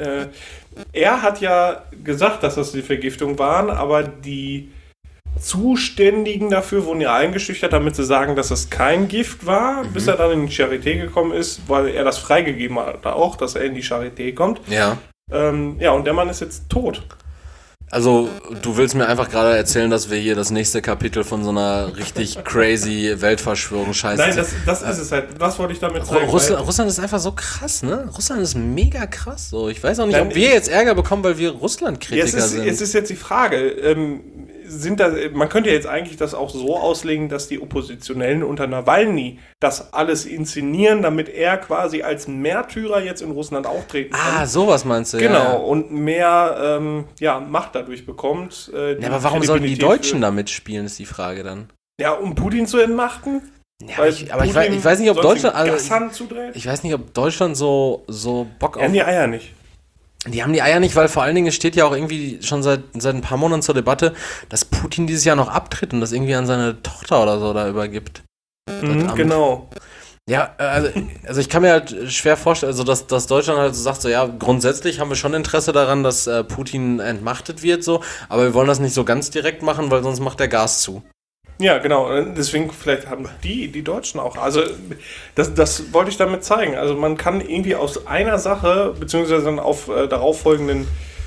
er hat ja gesagt, dass das die Vergiftung waren, aber die Zuständigen dafür wurden ja eingeschüchtert, damit sie sagen, dass es kein Gift war, bis er dann in die Charité gekommen ist, weil er das freigegeben hat auch, dass er in die Charité kommt. Ja. Ja, und der Mann ist jetzt tot. Also, du willst mir einfach gerade erzählen, dass wir hier das nächste Kapitel von so einer richtig crazy Weltverschwörung-Scheiße... Nein, das ist es halt. Was wollte ich damit sagen? Russland ist einfach so krass, ne? Russland ist mega krass. So. Ich weiß auch nicht, ob wir jetzt Ärger bekommen, weil wir Russland-Kritiker sind. Es ist jetzt die Frage, man könnte ja jetzt eigentlich das auch so auslegen, dass die Oppositionellen unter Nawalny das alles inszenieren, damit er quasi als Märtyrer jetzt in Russland auftreten kann. Ah, sowas meinst du, genau, ja. und mehr Macht dadurch bekommt. Ja, aber warum sollen die Deutschen da mitspielen, ist die Frage dann. Ja, um Putin zu entmachten? Ja, ich weiß nicht, ob Deutschland... Ich weiß nicht, ob Deutschland so Bock auf... die Eier nicht. Die haben die Eier nicht, weil vor allen Dingen es steht ja auch irgendwie schon seit ein paar Monaten zur Debatte, dass Putin dieses Jahr noch abtritt und das irgendwie an seine Tochter oder so da übergibt. Genau. Ja, also ich kann mir halt schwer vorstellen, also dass Deutschland halt so sagt, so ja, grundsätzlich haben wir schon Interesse daran, dass Putin entmachtet wird, so, aber wir wollen das nicht so ganz direkt machen, weil sonst macht der Gas zu. Ja, genau. Deswegen vielleicht haben die Deutschen auch. Also das wollte ich damit zeigen. Also man kann irgendwie aus einer Sache, beziehungsweise dann auf darauffolgenden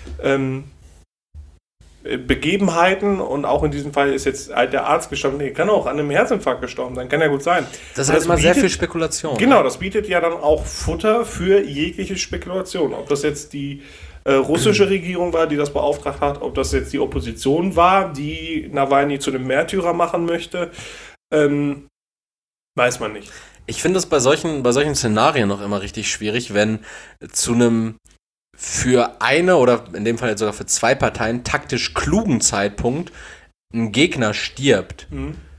Begebenheiten, und auch in diesem Fall ist jetzt halt der Arzt gestorben, nee, kann auch an einem Herzinfarkt gestorben sein, kann ja gut sein. Das ist Und halt immer sehr bietet- viel Spekulation. Genau, das bietet ja dann auch Futter für jegliche Spekulation. Ob das jetzt die russische Regierung war, die das beauftragt hat, ob das jetzt die Opposition war, die Nawalny zu einem Märtyrer machen möchte, weiß man nicht. Ich finde es bei solchen Szenarien noch immer richtig schwierig, wenn zu einem für eine oder in dem Fall jetzt sogar für 2 Parteien taktisch klugen Zeitpunkt ein Gegner stirbt,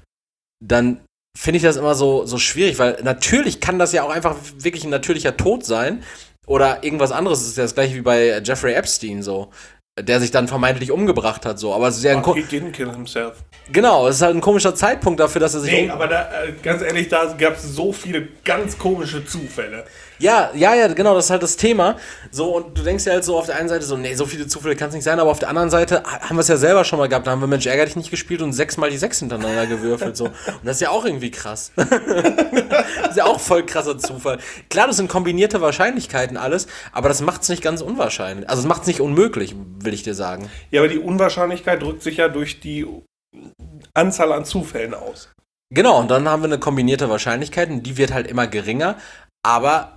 dann finde ich das immer so schwierig, weil natürlich kann das ja auch einfach wirklich ein natürlicher Tod sein oder irgendwas anderes. Das ist ja das gleiche wie bei Jeffrey Epstein so, der sich dann vermeintlich umgebracht hat so, aber es ist ja He didn't kill himself. genau, es ist halt ein komischer Zeitpunkt dafür, dass er sich Nee, aber da, ganz ehrlich, da gab es so viele ganz komische Zufälle. Ja, genau, das ist halt das Thema. So, und du denkst ja halt so auf der einen Seite so, nee, so viele Zufälle kann es nicht sein, aber auf der anderen Seite haben wir es ja selber schon mal gehabt. Da haben wir Mensch, ärger dich nicht gespielt und 6-mal die 6 hintereinander gewürfelt. So. Und das ist ja auch irgendwie krass. Das ist ja auch voll krasser Zufall. Klar, das sind kombinierte Wahrscheinlichkeiten alles, aber das macht es nicht ganz unwahrscheinlich. Also es macht es nicht unmöglich, will ich dir sagen. Ja, aber die Unwahrscheinlichkeit drückt sich ja durch die Anzahl an Zufällen aus. Genau, und dann haben wir eine kombinierte Wahrscheinlichkeit und die wird halt immer geringer, aber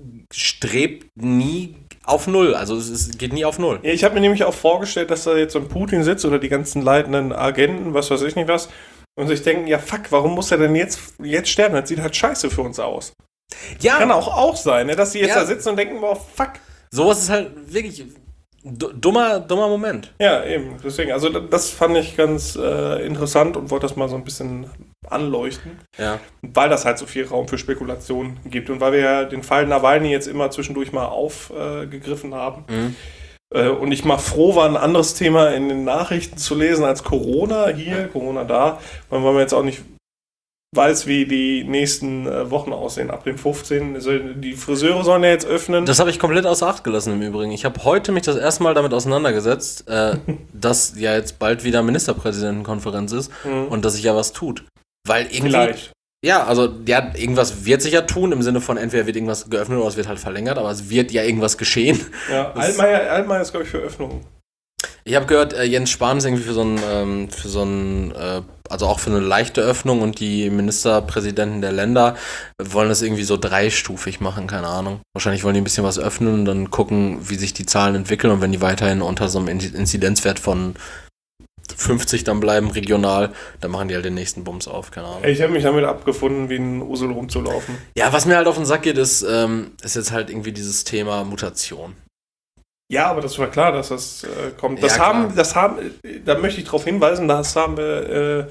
strebt nie auf Null. Also es geht nie auf Null. Ja, ich habe mir nämlich auch vorgestellt, dass da jetzt so ein Putin sitzt oder die ganzen leitenden Agenten, was weiß ich nicht was, und sich denken, ja fuck, warum muss er denn jetzt sterben? Das sieht halt scheiße für uns aus. Ja, Kann auch sein, ne? Dass sie jetzt Ja. da sitzen und denken, boah, fuck. sowas ist halt wirklich dummer Moment. Ja, eben. Deswegen, also das fand ich ganz interessant und wollte das mal so ein bisschen anleuchten, Ja. weil das halt so viel Raum für Spekulation gibt und weil wir ja den Fall Nawalny jetzt immer zwischendurch mal aufgegriffen haben. Und ich mal froh war, ein anderes Thema in den Nachrichten zu lesen als Corona hier, Corona da, weil man jetzt auch nicht weiß, wie die nächsten Wochen aussehen. Ab dem 15. Also die Friseure sollen ja jetzt öffnen. Das habe ich komplett außer Acht gelassen im Übrigen. Ich habe heute mich das erste Mal damit auseinandergesetzt, dass ja jetzt bald wieder Ministerpräsidentenkonferenz ist und dass sich ja was tut. Weil irgendwie. Vielleicht. Ja, also ja, irgendwas wird sich ja tun, im Sinne von entweder wird irgendwas geöffnet oder es wird halt verlängert, aber es wird ja irgendwas geschehen. Ja, Altmaier ist, glaube ich, für Öffnung. Ich habe gehört, Jens Spahn ist irgendwie also auch für eine leichte Öffnung und die Ministerpräsidenten der Länder wollen das irgendwie so dreistufig machen, keine Ahnung. Wahrscheinlich wollen die ein bisschen was öffnen und dann gucken, wie sich die Zahlen entwickeln und wenn die weiterhin unter so einem Inzidenzwert von 50 dann bleiben, regional, dann machen die halt den nächsten Bums auf, keine Ahnung. Ich habe mich damit abgefunden, wie ein Usel rumzulaufen. Ja, was mir halt auf den Sack geht, ist jetzt halt irgendwie dieses Thema Mutation. Ja, aber das war klar, dass das kommt. Ja, Da möchte ich darauf hinweisen, das haben wir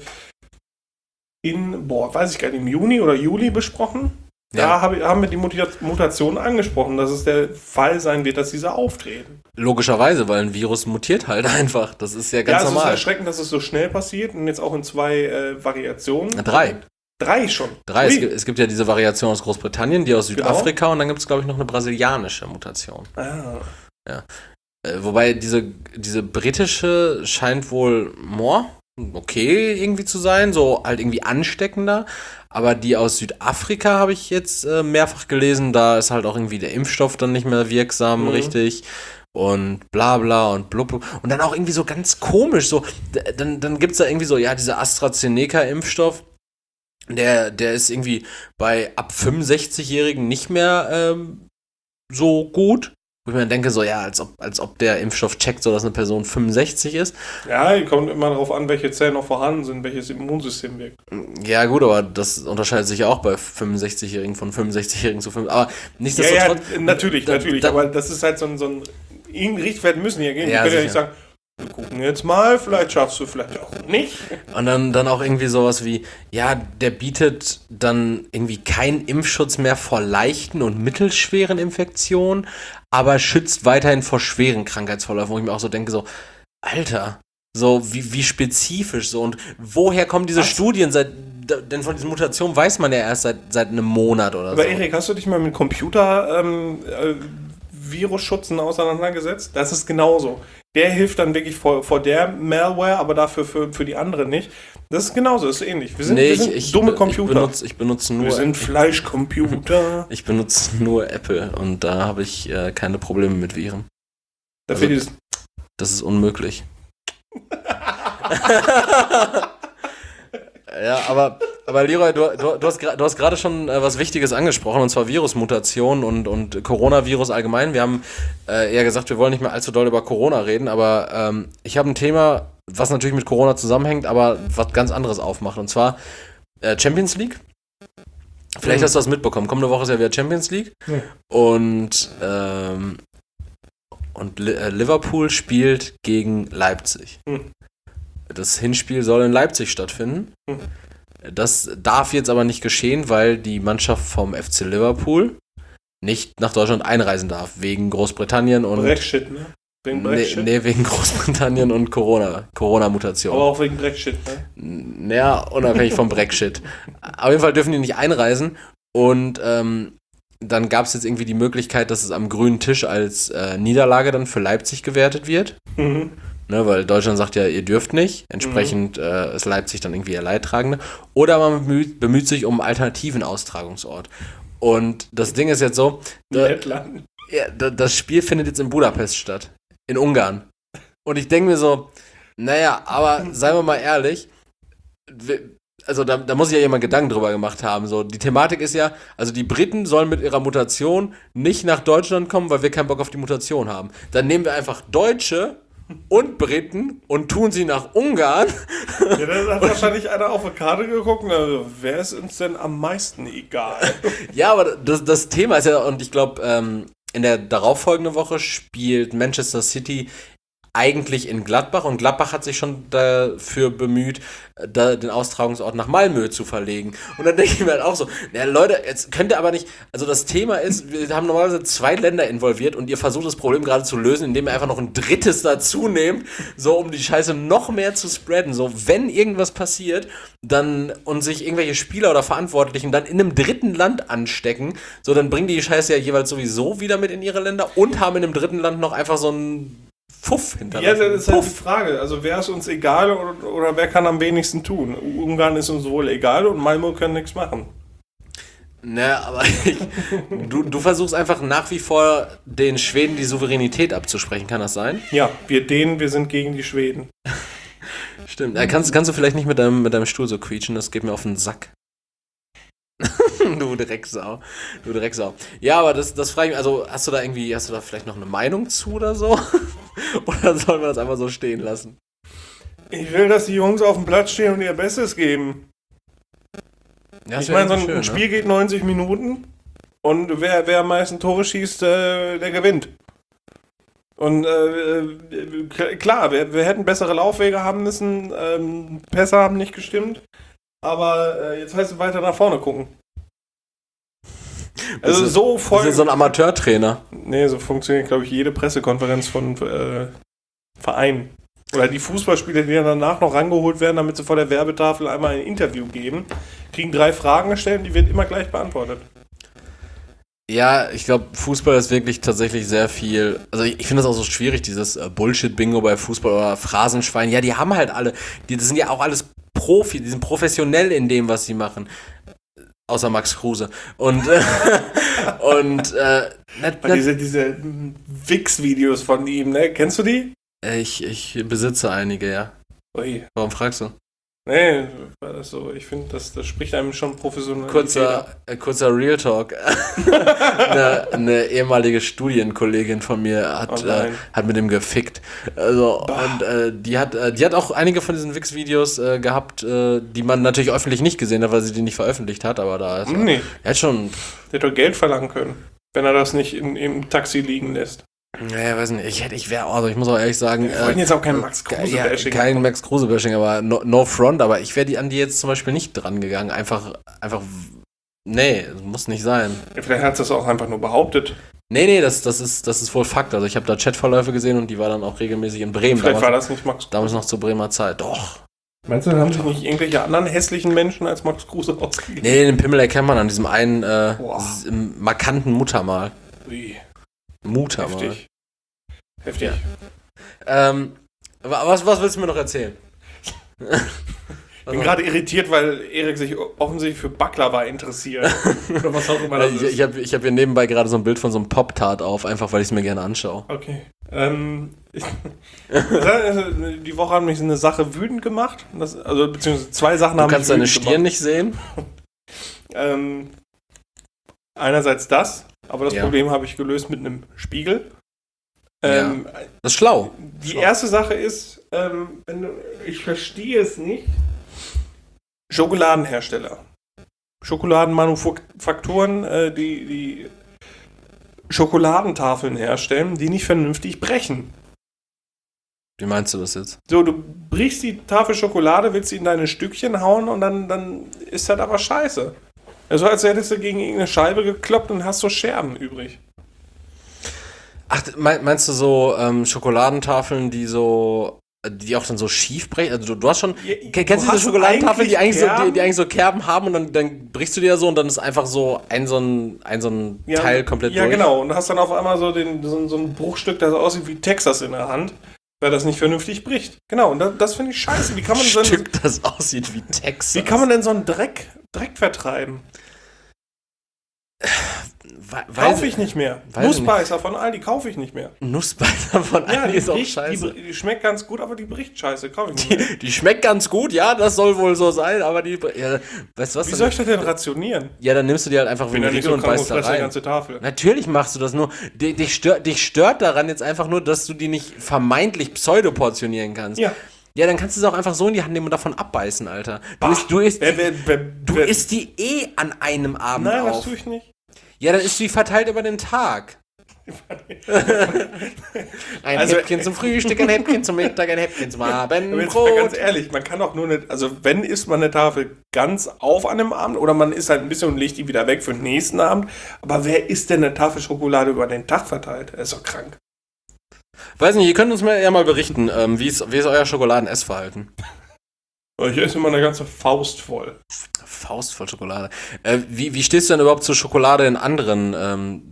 weiß ich gar nicht, im Juni oder Juli besprochen. Ja. Da haben wir die Mutation angesprochen, dass es der Fall sein wird, dass diese auftreten. Logischerweise, weil ein Virus mutiert halt einfach. Das ist ja ganz Es ist normal. erschreckend, dass es so schnell passiert und jetzt auch in 2 Variationen. 3. 3 schon. 3. Ui. Es gibt ja diese Variation aus Großbritannien, die aus Südafrika und dann gibt es, glaube ich, noch eine brasilianische Mutation. Ah. Wobei diese britische scheint wohl okay irgendwie zu sein, so halt irgendwie ansteckender. Aber die aus Südafrika habe ich jetzt mehrfach gelesen, da ist halt auch irgendwie der Impfstoff dann nicht mehr wirksam, richtig. Und bla bla und blub. Und dann auch irgendwie so ganz komisch, so, dann gibt es da irgendwie so, ja, dieser AstraZeneca-Impfstoff, der ist irgendwie bei ab 65-Jährigen nicht mehr so gut. Wo ich mir denke, so, ja, als ob der Impfstoff checkt, so dass eine Person 65 ist. Ja, kommt immer darauf an, welche Zellen noch vorhanden sind, welches Immunsystem wirkt. Ja, gut, aber das unterscheidet sich ja auch bei 65-Jährigen von 65-Jährigen zu 5. Aber nichtsdestotrotz. Ja, natürlich. Aber das ist halt so ein Richtwert müssen hier gehen. Ja, die können ja sicher. nicht sagen, wir gucken jetzt mal, vielleicht schaffst du, vielleicht auch nicht. Und dann auch irgendwie sowas wie, ja, der bietet dann irgendwie keinen Impfschutz mehr vor leichten und mittelschweren Infektionen, aber schützt weiterhin vor schweren Krankheitsverläufen, wo ich mir auch so denke, so, Alter, So, wie spezifisch so und woher kommen diese Studien denn von diesen Mutationen weiß man ja erst seit einem Monat oder Aber so. Erik, hast du dich mal mit Computer Virusschutzen auseinandergesetzt? Das ist genauso. Der hilft dann wirklich vor der Malware, aber dafür für die andere nicht. Das ist genauso, ist ähnlich. Wir sind dumme Computer. Ich benutze nur Wir sind Fleischcomputer. Ich benutze nur Apple und da habe ich keine Probleme mit Viren. Dafür Also, das ist unmöglich. Ja, aber Leroy, du hast gerade schon was Wichtiges angesprochen, und zwar Virusmutationen und Coronavirus allgemein. Wir haben eher gesagt, wir wollen nicht mehr allzu doll über Corona reden, aber ich habe ein Thema, was natürlich mit Corona zusammenhängt, aber was ganz anderes aufmacht, und zwar Champions League. Vielleicht hast du das mitbekommen. Kommende Woche ist ja wieder Champions League. Ja. Und Liverpool spielt gegen Leipzig. Das Hinspiel soll in Leipzig stattfinden. Das darf jetzt aber nicht geschehen, weil die Mannschaft vom FC Liverpool nicht nach Deutschland einreisen darf, wegen Großbritannien und... Brexit, ne? Wegen Brexit? Nee, wegen Großbritannien und Corona-Mutation. Aber auch wegen Brexit, ne? Naja, unabhängig vom Brexit. Auf jeden Fall dürfen die nicht einreisen und dann gab es jetzt irgendwie die Möglichkeit, dass es am grünen Tisch als Niederlage dann für Leipzig gewertet wird. Ne, weil Deutschland sagt ja, ihr dürft nicht. Entsprechend ist Leipzig dann irgendwie der Leidtragende. Oder man bemüht sich um einen alternativen Austragungsort. Und das Ding ist jetzt so, das Spiel findet jetzt in Budapest statt. In Ungarn. Und ich denke mir so, naja, aber seien wir mal ehrlich, also da muss sich ja jemand Gedanken drüber gemacht haben. So, die Thematik ist ja, also die Briten sollen mit ihrer Mutation nicht nach Deutschland kommen, weil wir keinen Bock auf die Mutation haben. Dann nehmen wir einfach Deutsche und Briten und tun sie nach Ungarn. Ja, da hat wahrscheinlich einer auf eine Karte geguckt und also, wer ist uns denn am meisten egal? Ja, aber das Thema ist ja, und ich glaube, in der darauffolgenden Woche spielt Manchester City eigentlich in Gladbach, und Gladbach hat sich schon dafür bemüht, den Austragungsort nach Malmö zu verlegen. Und dann denke ich mir halt auch so, na Leute, jetzt könnt ihr aber nicht, also das Thema ist, wir haben normalerweise 2 Länder involviert und ihr versucht das Problem gerade zu lösen, indem ihr einfach noch ein drittes dazu nehmt, so um die Scheiße noch mehr zu spreaden. So, wenn irgendwas passiert, dann und sich irgendwelche Spieler oder Verantwortlichen dann in einem dritten Land anstecken, so dann bringen die Scheiße ja jeweils sowieso wieder mit in ihre Länder und haben in einem dritten Land noch einfach so ein Puff hinterlassen. Ja, das ist halt die Frage. Also wer ist uns egal oder wer kann am wenigsten tun? Ungarn ist uns wohl egal und Malmö können nichts machen. Ne, aber du versuchst einfach nach wie vor den Schweden die Souveränität abzusprechen, kann das sein? Ja, wir sind gegen die Schweden. Stimmt. Kannst du vielleicht nicht mit deinem Stuhl so quietschen, das geht mir auf den Sack. Du Drecksau. Ja, aber das frage ich mich, also hast du da vielleicht noch eine Meinung zu oder so? Oder sollen wir das einfach so stehen lassen? Ich will, dass die Jungs auf dem Platz stehen und ihr Bestes geben. Ja, ich meine, so ein Spiel geht 90 Minuten und wer am meisten Tore schießt, der gewinnt. Und klar, wir hätten bessere Laufwege haben müssen, Pässe haben nicht gestimmt, aber jetzt heißt es weiter nach vorne gucken. Also so voll. Das ist so ein Amateurtrainer. Nee, so funktioniert, glaube ich, jede Pressekonferenz von Vereinen. Oder die Fußballspieler, die dann danach noch rangeholt werden, damit sie vor der Werbetafel einmal ein Interview geben, kriegen 3 Fragen gestellt und die wird immer gleich beantwortet. Ja, ich glaube, Fußball ist wirklich tatsächlich sehr viel. Also ich finde das auch so schwierig, dieses Bullshit-Bingo bei Fußball oder Phrasenschwein. Ja, die haben halt alle, das sind ja auch alles Profi, die sind professionell in dem, was sie machen. Außer Max Kruse. Und diese Wix-Videos von ihm, ne? Kennst du die? Ich besitze einige, ja. Ui. Warum fragst du? Nee, war das so. Ich finde, das spricht einem schon professionell. Kurzer Real Talk. eine ehemalige Studienkollegin von mir hat mit ihm gefickt. Also, und die hat auch einige von diesen Wix-Videos gehabt, die man natürlich öffentlich nicht gesehen hat, weil sie die nicht veröffentlicht hat, aber da ist nee. Er hat schon. Der hätte doch Geld verlangen können, wenn er das nicht im Taxi liegen lässt. Naja, weiß nicht, ich muss auch ehrlich sagen. Wir wollten jetzt auch kein Max Kruse-Bashing. Kein Max Kruse-Bashing, aber no front, aber ich wäre an die jetzt zum Beispiel nicht dran gegangen. Einfach, nee, muss nicht sein. Ja, vielleicht hat es das auch einfach nur behauptet. Nee, das ist wohl Fakt. Also ich habe da Chatverläufe gesehen und die war dann auch regelmäßig in Bremen. Vielleicht war das nicht Max Kruse. Damals noch zur Bremer Zeit. Doch. Meinst du, da haben sich nicht irgendwelche anderen hässlichen Menschen als Max Kruse ausgegeben? Nee, den Pimmel erkennt man an diesem einen markanten Muttermal. Ui. Muttermal. Heftig. Was willst du mir noch erzählen? Ich bin gerade irritiert, weil Erik sich offensichtlich für Baklava interessiert. Oder was auch immer das ist. Ich hab hier nebenbei gerade so ein Bild von so einem Pop-Tart auf, einfach weil ich es mir gerne anschaue. Okay. Die Woche hat mich eine Sache wütend gemacht. Beziehungsweise zwei Sachen haben mich wütend gemacht. Du kannst deine Stirn nicht sehen? Einerseits das, aber das Problem habe ich gelöst mit einem Spiegel. Das ist schlau. Die erste Sache ist, ich verstehe es nicht, Schokoladenhersteller. Schokoladenmanufakturen, die Schokoladentafeln herstellen, die nicht vernünftig brechen. Wie meinst du das jetzt? So, du brichst die Tafel Schokolade, willst sie in deine Stückchen hauen und dann ist das aber scheiße. Also als hättest du gegen irgendeine Scheibe gekloppt und hast so Scherben übrig. Ach, meinst du so Schokoladentafeln, die auch dann so schief brechen? Also du hast schon. Kennst du diese Schokoladentafeln, die eigentlich so Kerben haben und dann brichst du die ja so und dann ist einfach so ein Teil komplett durch? Ja, genau. Und du hast dann auf einmal so ein Bruchstück, das aussieht wie Texas in der Hand, weil das nicht vernünftig bricht. Genau, und das finde ich scheiße. Wie kann man das aussieht wie Texas. Wie kann man denn so einen Dreck vertreiben? Kaufe ich nicht mehr. Nussbeißer von Aldi kaufe ich nicht mehr. Nussbeißer von Aldi ist auch scheiße. Die schmeckt ganz gut, aber die bricht scheiße. Kaufe ich nicht mehr. Die schmeckt ganz gut, ja, das soll wohl so sein, aber die... Ja, weißt du was? Wie soll ich das denn rationieren? Ja, dann nimmst du dir halt einfach wie eine Riegel und beißt da rein. Ganze Tafel. Natürlich machst du das nur. Dich stört daran jetzt einfach nur, dass du die nicht vermeintlich pseudo-portionieren kannst. Ja. Ja, dann kannst du es auch einfach so in die Hand nehmen und davon abbeißen, Alter. Du isst die an einem Abend auf. Nein, das tue ich nicht. Ja, dann ist die verteilt über den Tag. Ein Häppchen zum Frühstück, ein Häppchen zum Mittag, ein Häppchen zum Abendbrot. Ganz ehrlich, man kann auch nur nicht, also wenn isst man eine Tafel ganz auf an einem Abend oder man isst halt ein bisschen und legt die wieder weg für den nächsten Abend. Aber wer isst denn eine Tafel Schokolade über den Tag verteilt? Das ist doch krank. Weiß nicht, ihr könnt uns mal berichten, wie ist euer Schokoladen-Essverhalten? Ich esse immer eine ganze Faust voll. Faust voll Schokolade. Wie stehst du denn überhaupt zur Schokolade in anderen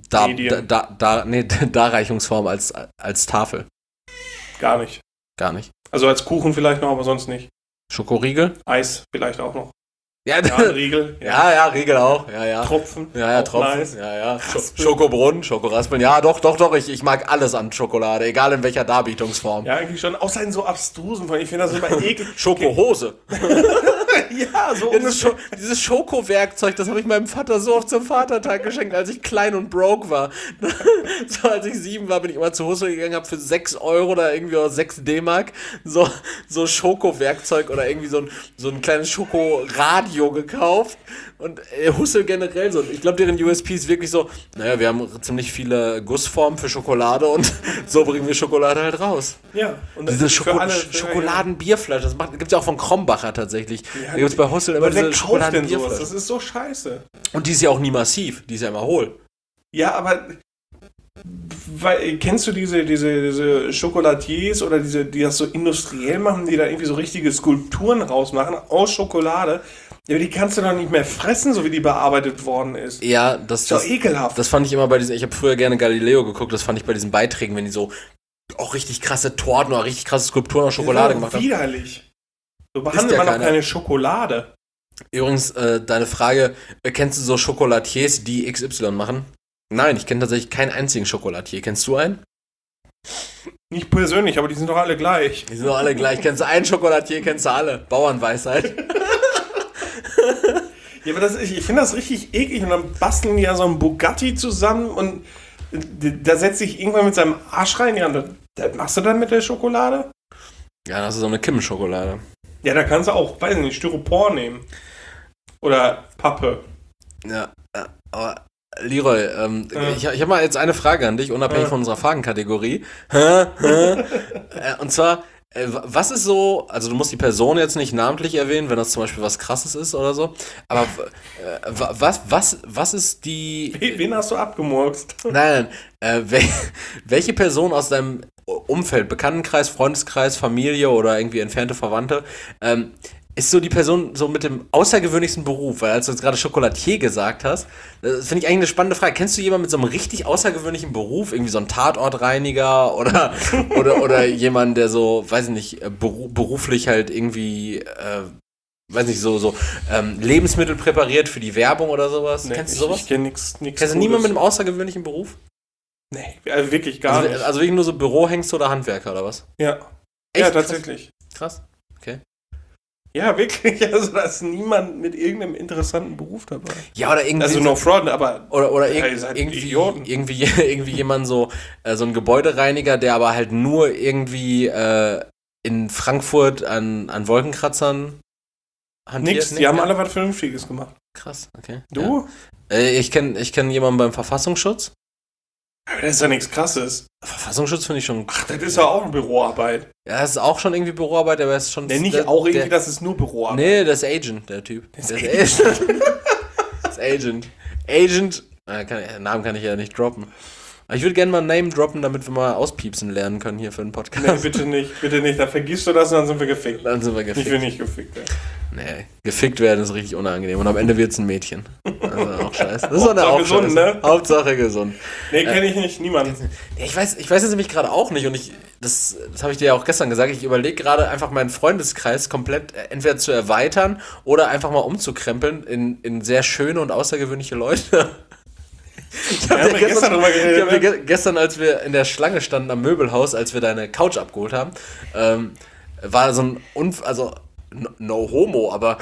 Darreichungsformen als Tafel? Gar nicht. Gar nicht. Also als Kuchen vielleicht noch, aber sonst nicht. Schokoriegel? Eis vielleicht auch noch. Ja, Riegel. Ja, Riegel auch. Ja. Tropfen. Ja, Tropfen. Nice. Ja. Schokobrunnen, Schokoraspeln. Ja, doch. Ich mag alles an Schokolade, egal in welcher Darbietungsform. Ja, eigentlich schon. Außer in so abstrusen, ich finde das immer eklig. Schokohose. Ja, so. Ja, dieses Schokowerkzeug, das habe ich meinem Vater so oft zum Vatertag geschenkt, als ich klein und broke war. So, als ich 7 war, bin ich immer zur Husel gegangen, habe für 6 Euro oder irgendwie auch 6 D-Mark so Schokowerkzeug oder irgendwie so ein kleines Schokoradio gekauft. Und Husel generell so. Ich glaube, deren USP ist wirklich so, naja, wir haben ziemlich viele Gussformen für Schokolade und so bringen wir Schokolade halt raus. Ja. Und diese Schokoladenbierfleisch, das gibt es ja auch von Krombacher tatsächlich. Ja, da gibt es bei Husel immer diese Schokoladenbierfleisch. Das ist so scheiße. Und die ist ja auch nie massiv, die ist ja immer hohl. Ja, aber kennst du diese Chocolatiers oder die das so industriell machen, die da irgendwie so richtige Skulpturen rausmachen aus Schokolade? Ja, die kannst du doch nicht mehr fressen, so wie die bearbeitet worden ist. Ja, das ist doch ekelhaft. Das fand ich immer bei diesen, ich habe früher gerne Galileo geguckt, das fand ich bei diesen Beiträgen, wenn die so auch richtig krasse Torten oder richtig krasse Skulpturen aus Schokolade gemacht haben. Widerlich. So behandelt man doch keine Schokolade. Übrigens, deine Frage, kennst du so Chocolatiers, die XY machen? Nein, ich kenne tatsächlich keinen einzigen Chocolatier. Kennst du einen? Nicht persönlich, aber die sind doch alle gleich. Die sind doch alle gleich. Kennst du einen Chocolatier, kennst du alle. Bauernweisheit. Ja, aber ich finde das richtig eklig und dann basteln die ja so einen Bugatti zusammen und da setzt sich irgendwann mit seinem Arsch rein. Ja, und das machst du dann mit der Schokolade? Ja, das ist so eine Kimmelschokolade. Ja, da kannst du auch, weiß nicht, Styropor nehmen. Oder Pappe. Ja, aber Leroy, ich habe mal jetzt eine Frage an dich, unabhängig von unserer Fragenkategorie. Und zwar, Was ist so, also du musst die Person jetzt nicht namentlich erwähnen, wenn das zum Beispiel was Krasses ist oder so, aber was ist die... Wen hast du abgemurkst? Nein, welche Person aus deinem Umfeld, Bekanntenkreis, Freundeskreis, Familie oder irgendwie entfernte Verwandte, ist so die Person so mit dem außergewöhnlichsten Beruf? Weil als du jetzt gerade Chocolatier gesagt hast, das finde ich eigentlich eine spannende Frage. Kennst du jemanden mit so einem richtig außergewöhnlichen Beruf? Irgendwie so ein Tatortreiniger oder jemand, der so, weiß ich nicht, beruflich halt irgendwie, weiß nicht, so Lebensmittel präpariert für die Werbung oder sowas? Nee, Kennst du sowas? Ich kenne nichts. Kennst du niemanden mit einem außergewöhnlichen Beruf? Nee, also wirklich gar nicht. Also wirklich nur so Bürohengste oder Handwerker oder was? Ja. Echt? Ja, tatsächlich. Krass. Okay. Ja, wirklich. Also da ist niemand mit irgendeinem interessanten Beruf dabei. Ja, oder irgendwie. Also no front, aber. Oder ja, ihr seid Idioten. irgendwie jemand so ein Gebäudereiniger, der aber halt nur irgendwie in Frankfurt an Wolkenkratzern hantiert. Nix, die haben alle was Vernünftiges gemacht. Krass, okay. Du? Ja. Ich kenn jemanden beim Verfassungsschutz. Aber das ist ja nichts Krasses. Verfassungsschutz finde ich schon. Ach, das ist ja auch eine Büroarbeit. Ja, das ist auch schon irgendwie Büroarbeit, aber es ist schon. Nee, nicht auch irgendwie, das ist nur Büroarbeit. Nee, das ist Agent, der Typ. Das ist Agent. Das ist Agent. Agent. Namen kann ich ja nicht droppen. Aber ich würde gerne mal einen Name droppen, damit wir mal auspiepsen lernen können hier für den Podcast. Nee, bitte nicht, bitte nicht. Dann vergisst du das und dann sind wir gefickt. Dann sind wir gefickt. Ich will nicht gefickt werden. Nee, gefickt werden ist richtig unangenehm. Und am Ende wird es ein Mädchen. Das ist auch scheiße. Das ist Hauptsache auch gesund, scheiße. ne? Hauptsache gesund. Nee, kenne ich nicht, niemand. Ich weiß jetzt nämlich gerade auch nicht. Und das habe ich dir ja auch gestern gesagt. Ich überlege gerade einfach meinen Freundeskreis komplett entweder zu erweitern oder einfach mal umzukrempeln in sehr schöne und außergewöhnliche Leute. Ich habe gestern drüber geredet. Gestern, als wir in der Schlange standen am Möbelhaus, als wir deine Couch abgeholt haben, war so ein no homo, aber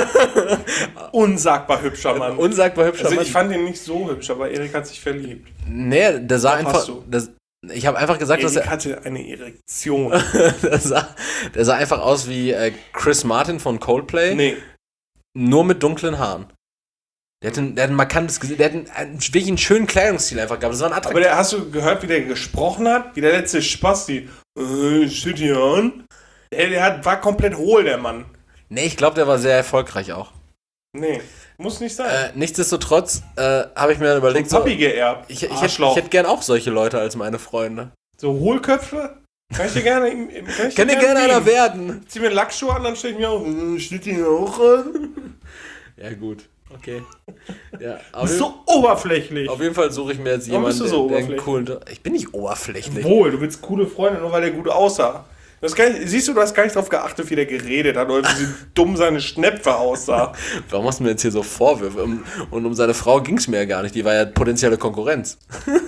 unsagbar hübscher Mann. Unsagbar hübscher Mann. Mann. Ich fand ihn nicht so hübsch, aber Erik hat sich verliebt. Nee, der sah einfach. Ich habe einfach gesagt, Erik hatte eine Erektion. der sah einfach aus wie Chris Martin von Coldplay. Nee. Nur mit dunklen Haaren. Der hat ein markantes Gesicht, der hat wirklich einen schönen Kleidungsstil einfach gehabt. Das war ein Aber hast du gehört, wie der gesprochen hat? Wie der letzte Spasti. Shit hier an. War komplett hohl, der Mann. Nee, ich glaube, der war sehr erfolgreich auch. Nee, muss nicht sein. Nichtsdestotrotz habe ich mir dann überlegt, so Papi geerbt. Ich hätte gern auch solche Leute als meine Freunde. So Hohlköpfe? Kann ich dir gerne einer werden. Zieh mir Lackschuhe an, dann stehe ich mir auch. Steht die auch an? Ja, gut. Okay. Ja, du bist so oberflächlich. Auf jeden Fall suche ich mir jetzt jemanden, der einen coolen... Ich bin nicht oberflächlich. Wohl, du willst coole Freunde, nur weil der gut aussah. Siehst du, du hast gar nicht drauf geachtet, wie der geredet hat oder wie dumm seine Schnepfe aussah. Warum machst du mir jetzt hier so Vorwürfe? Und um seine Frau ging es mir ja gar nicht. Die war ja potenzielle Konkurrenz.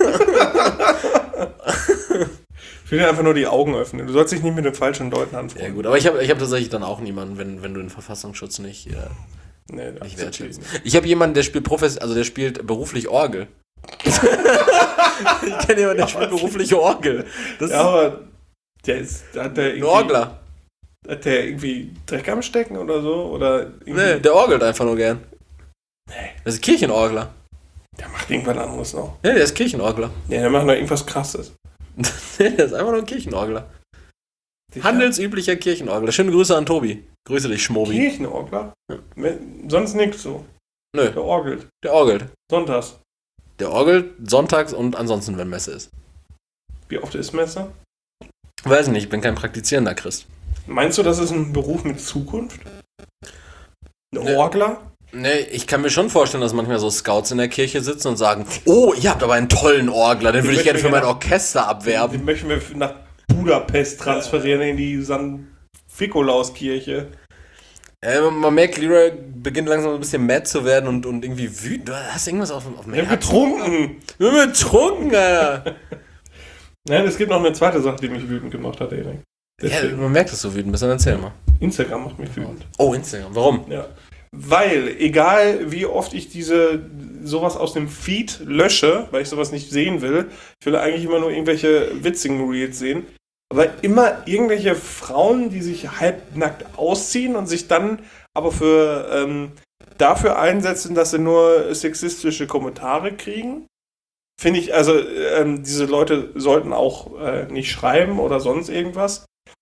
Ich will dir einfach nur die Augen öffnen. Du sollst dich nicht mit den falschen Leuten anfreunden. Ja gut, aber ich hab tatsächlich dann auch niemanden, wenn du den Verfassungsschutz nicht wertschätzt. Ich habe jemanden, der spielt der spielt beruflich Orgel. Ich kenne jemanden, der spielt beruflich Orgel. Aber hat der irgendwie... Ein Orgler. Hat der irgendwie Dreck am Stecken oder so? Oder nee, der orgelt einfach nur gern. Nee. Das ist Kirchenorgler. Der macht irgendwas anderes noch. Ja, der ist Kirchenorgler. Ja, der macht noch irgendwas Krasses. Nee, der ist einfach nur ein Kirchenorgler. Handelsüblicher Kirchenorgler. Schöne Grüße an Tobi. Grüße dich, Schmobi. Kirchenorgler? Ja. Sonst nichts so. Nö. Der orgelt. Sonntags. Der orgelt sonntags und ansonsten, wenn Messe ist. Wie oft ist Messe? Weiß ich nicht, ich bin kein praktizierender Christ. Meinst du, das ist ein Beruf mit Zukunft? Ein Orgler? Nee, ich kann mir schon vorstellen, dass manchmal so Scouts in der Kirche sitzen und sagen, oh, ihr habt aber einen tollen Orgler, den würde ich gerne für mein Orchester abwerben. Den möchten wir nach Budapest transferieren in die San Fikolauskirche. Man merkt, Leroy beginnt langsam ein bisschen mad zu werden und irgendwie wütend. Du hast irgendwas auf dem Wir haben getrunken. Wir haben getrunken, Alter. Nein, es gibt noch eine zweite Sache, die mich wütend gemacht hat, Erik. Ja, man merkt, dass du wütend bist, dann erzähl mal. Instagram macht mich wütend. Oh, Instagram. Warum? Ja. Weil, egal wie oft ich sowas aus dem Feed lösche, weil ich sowas nicht sehen will, ich will eigentlich immer nur irgendwelche witzigen Reels sehen, aber immer irgendwelche Frauen, die sich halbnackt ausziehen und sich dann aber dafür einsetzen, dass sie nur sexistische Kommentare kriegen. Finde ich, also diese Leute sollten auch nicht schreiben oder sonst irgendwas.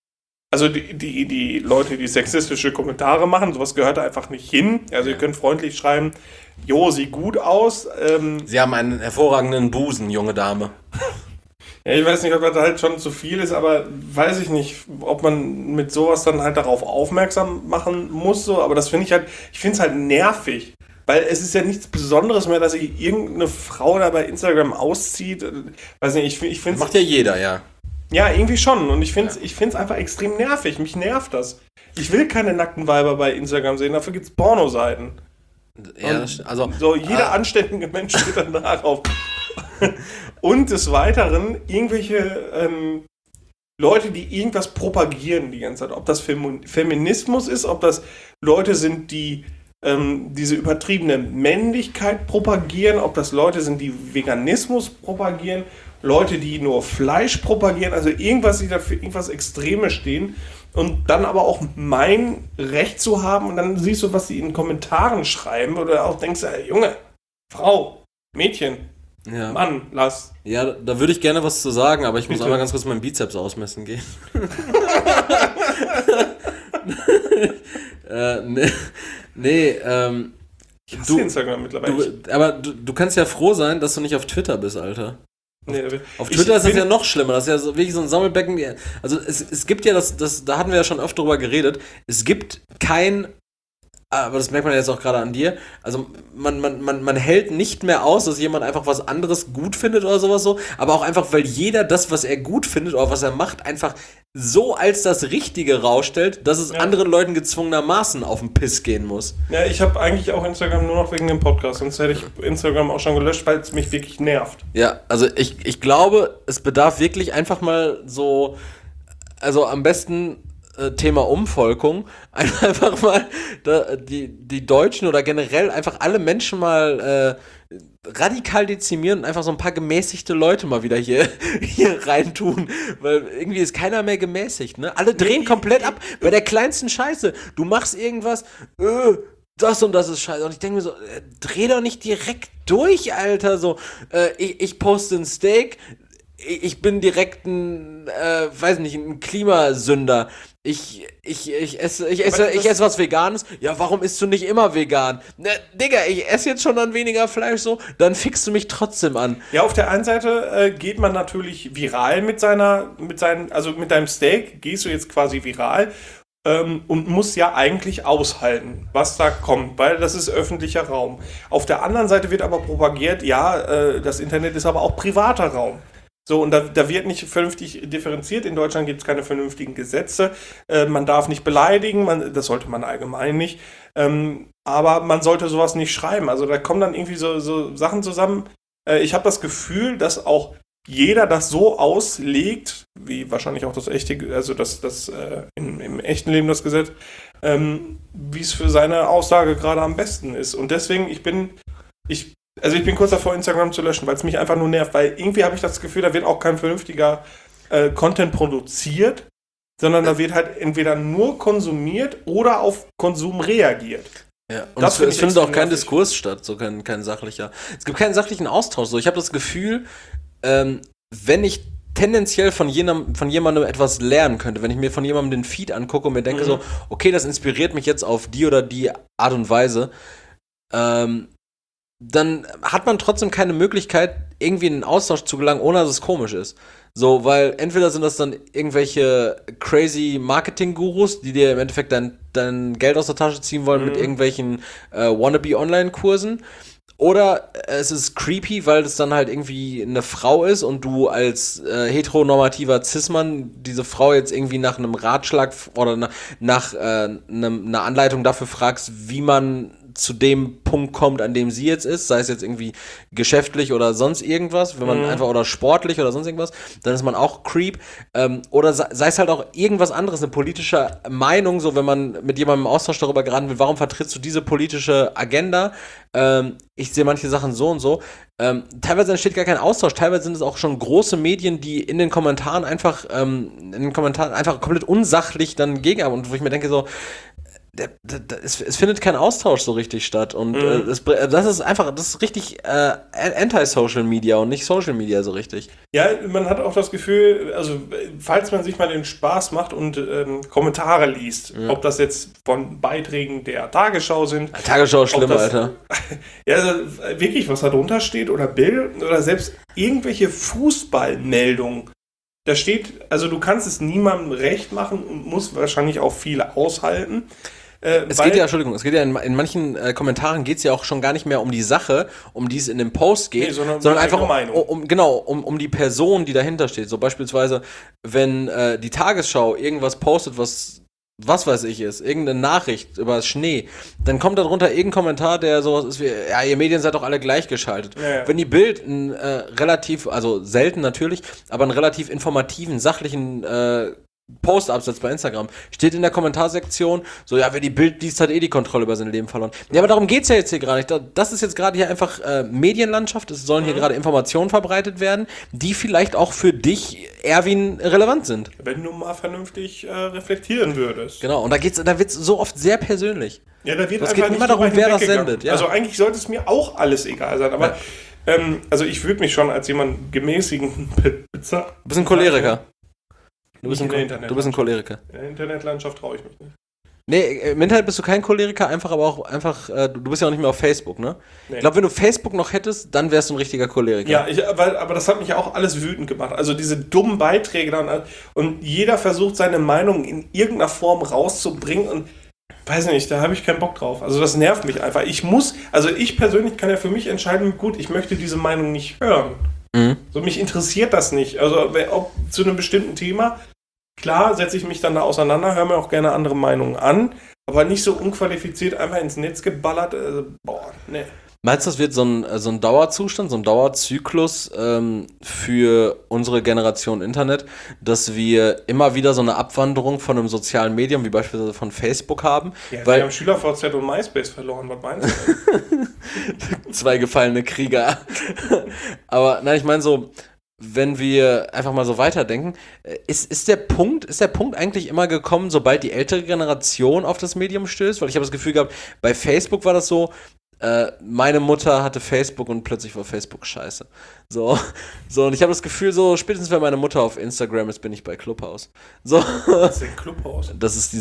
Also die Leute, die sexistische Kommentare machen, sowas gehört da einfach nicht hin. Also ihr könnt freundlich schreiben, jo, sieht gut aus. Sie haben einen hervorragenden Busen, junge Dame. Ja, ich weiß nicht, ob das halt schon zu viel ist, aber weiß ich nicht, ob man mit sowas dann halt darauf aufmerksam machen muss. So. Aber das finde ich finde es halt nervig. Weil es ist ja nichts Besonderes mehr, dass sich irgendeine Frau da bei Instagram auszieht. Weiß nicht, ich finde es... Macht ja jeder, ja. Ja, irgendwie schon. Und ich finde es einfach extrem nervig. Mich nervt das. Ich will keine nackten Weiber bei Instagram sehen, dafür gibt es Pornoseiten. Ja, also... So, jeder anständige Mensch steht dann darauf. Und des Weiteren irgendwelche Leute, die irgendwas propagieren die ganze Zeit. Ob das Feminismus ist, ob das Leute sind, die diese übertriebene Männlichkeit propagieren, ob das Leute sind, die Veganismus propagieren, Leute, die nur Fleisch propagieren, also irgendwas, die dafür irgendwas Extremes stehen und dann aber auch mein Recht zu haben und dann siehst du, was sie in Kommentaren schreiben oder auch denkst, Junge, Frau, Mädchen, ja. Mann, lass. Ja, da würde ich gerne was zu sagen, aber ich muss Bitte. einmal ganz kurz meinen Bizeps ausmessen gehen. Ich hasse Instagram mittlerweile. Aber du kannst ja froh sein, dass du nicht auf Twitter bist, Alter. Nee, Auf Twitter ist das ja noch schlimmer. Das ist ja so, wirklich so ein Sammelbecken. Also es gibt ja da hatten wir ja schon öfter drüber geredet, es gibt kein, aber das merkt man jetzt auch gerade an dir, also man hält nicht mehr aus, dass jemand einfach was anderes gut findet oder sowas so, aber auch einfach, weil jeder das, was er gut findet oder was er macht, einfach so als das Richtige rausstellt, dass es anderen Leuten gezwungenermaßen auf den Piss gehen muss. Ja, ich habe eigentlich auch Instagram nur noch wegen dem Podcast, sonst hätte ich Instagram auch schon gelöscht, weil es mich wirklich nervt. Ja, also ich glaube, es bedarf wirklich einfach mal so, also am besten Thema Umvolkung, einfach mal die Deutschen oder generell einfach alle Menschen mal radikal dezimieren und einfach so ein paar gemäßigte Leute mal wieder hier reintun, weil irgendwie ist keiner mehr gemäßigt, ne? Alle drehen komplett ab bei der kleinsten Scheiße. Du machst irgendwas, das und das ist scheiße. Und ich denke mir so, dreh doch nicht direkt durch, Alter, so, ich poste ein Steak, ich bin direkt ein, weiß nicht, ein Klimasünder. Ich esse was Veganes. Ja, warum isst du nicht immer vegan? Ne, Digga, ich esse jetzt schon dann weniger Fleisch so, dann fickst du mich trotzdem an. Ja, auf der einen Seite geht man natürlich viral mit deinem Steak, gehst du jetzt quasi viral und musst ja eigentlich aushalten, was da kommt, weil das ist öffentlicher Raum. Auf der anderen Seite wird aber propagiert, ja, das Internet ist aber auch privater Raum. So, und da wird nicht vernünftig differenziert. In Deutschland gibt es keine vernünftigen Gesetze. Man darf nicht beleidigen, das sollte man allgemein nicht. Aber man sollte sowas nicht schreiben. Also da kommen dann irgendwie so Sachen zusammen. Ich habe das Gefühl, dass auch jeder das so auslegt, wie wahrscheinlich auch das echte, also das im echten Leben das Gesetz, wie es für seine Aussage gerade am besten ist. Und deswegen, ich bin kurz davor, Instagram zu löschen, weil es mich einfach nur nervt, weil irgendwie habe ich das Gefühl, da wird auch kein vernünftiger Content produziert, sondern da wird halt entweder nur konsumiert oder auf Konsum reagiert. Ja, und es findet auch kein Diskurs statt, so kein sachlicher. Es gibt keinen sachlichen Austausch. So, ich habe das Gefühl, wenn ich tendenziell von jemandem etwas lernen könnte, wenn ich mir von jemandem den Feed angucke und mir denke so, okay, das inspiriert mich jetzt auf die oder die Art und Weise, dann hat man trotzdem keine Möglichkeit, irgendwie in einen Austausch zu gelangen, ohne dass es komisch ist. So, weil entweder sind das dann irgendwelche crazy Marketing-Gurus, die dir im Endeffekt dein Geld aus der Tasche ziehen wollen mit irgendwelchen Wannabe-Online-Kursen, oder es ist creepy, weil es dann halt irgendwie eine Frau ist und du als heteronormativer Cis-Mann diese Frau jetzt irgendwie nach einem Ratschlag oder nach einer Anleitung dafür fragst, wie man zu dem Punkt kommt, an dem sie jetzt ist, sei es jetzt irgendwie geschäftlich oder sonst irgendwas, wenn man einfach, oder sportlich oder sonst irgendwas, dann ist man auch Creep. Oder sei es halt auch irgendwas anderes, eine politische Meinung, so wenn man mit jemandem im Austausch darüber geraten will, warum vertrittst du diese politische Agenda? Ich sehe manche Sachen so und so. Teilweise entsteht gar kein Austausch, teilweise sind es auch schon große Medien, die in den Kommentaren einfach komplett unsachlich dann gegen haben und wo ich mir denke so, es findet kein Austausch so richtig statt und das ist richtig Anti-Social Media und nicht Social Media so richtig. Ja, man hat auch das Gefühl, also falls man sich mal den Spaß macht und Kommentare liest, ob das jetzt von Beiträgen der Tagesschau sind. Tagesschau ist schlimm, Alter. Ja, also wirklich, was da drunter steht oder Bild oder selbst irgendwelche Fußballmeldungen. Da steht, also du kannst es niemandem recht machen und musst wahrscheinlich auch viel aushalten. Es geht ja in manchen Kommentaren geht es ja auch schon gar nicht mehr um die Sache, um die es in dem Post geht, sondern einfach um die Person, die dahinter steht. So beispielsweise, wenn die Tagesschau irgendwas postet, was weiß ich ist, irgendeine Nachricht über Schnee, dann kommt darunter irgendein Kommentar, der sowas ist wie, ja, ihr Medien seid doch alle gleichgeschaltet. Ja. Wenn die Bild einen relativ, also selten natürlich, aber einen relativ informativen, sachlichen Post absetzt bei Instagram, steht in der Kommentarsektion, so, ja, wer die Bild liest, hat die Kontrolle über sein Leben verloren. Ja, aber darum geht's ja jetzt hier gerade nicht. Das ist jetzt gerade hier einfach Medienlandschaft, es sollen hier gerade Informationen verbreitet werden, die vielleicht auch für dich, Erwin, relevant sind. Wenn du mal vernünftig reflektieren würdest. Genau, und da wird's so oft sehr persönlich. Ja, da wird es einfach geht immer darum, wer das sendet. Ja. Also eigentlich sollte es mir auch alles egal sein, aber also ich würde mich schon als jemand gemäßigen bezahlen. Du bist ein Choleriker. Du bist ein Choleriker. In der Internetlandschaft traue ich mich nicht. Nee, im Internet bist du kein Choleriker, du bist ja auch nicht mehr auf Facebook, ne? Nee. Ich glaube, wenn du Facebook noch hättest, dann wärst du ein richtiger Choleriker. Ja, aber das hat mich auch alles wütend gemacht. Also diese dummen Beiträge dann und jeder versucht seine Meinung in irgendeiner Form rauszubringen und weiß nicht, da habe ich keinen Bock drauf. Also das nervt mich einfach. Ich persönlich kann ja für mich entscheiden, gut, ich möchte diese Meinung nicht hören. So, mich interessiert das nicht. Also ob zu einem bestimmten Thema, klar setze ich mich dann da auseinander, höre mir auch gerne andere Meinungen an, aber nicht so unqualifiziert einfach ins Netz geballert. Nee. Meinst du, das wird so ein Dauerzustand, so ein Dauerzyklus für unsere Generation Internet, dass wir immer wieder so eine Abwanderung von einem sozialen Medium, wie beispielsweise von Facebook haben? Ja, wir haben SchülerVZ und MySpace verloren, was meinst du? 2 gefallene Krieger. Aber nein, ich meine so, wenn wir einfach mal so weiterdenken, ist der Punkt eigentlich immer gekommen, sobald die ältere Generation auf das Medium stößt? Weil ich habe das Gefühl gehabt, bei Facebook war das so, meine Mutter hatte Facebook und plötzlich war Facebook scheiße. So und ich habe das Gefühl, so spätestens wenn meine Mutter auf Instagram ist, bin ich bei Clubhouse. So. Was ist denn Clubhouse? Das ist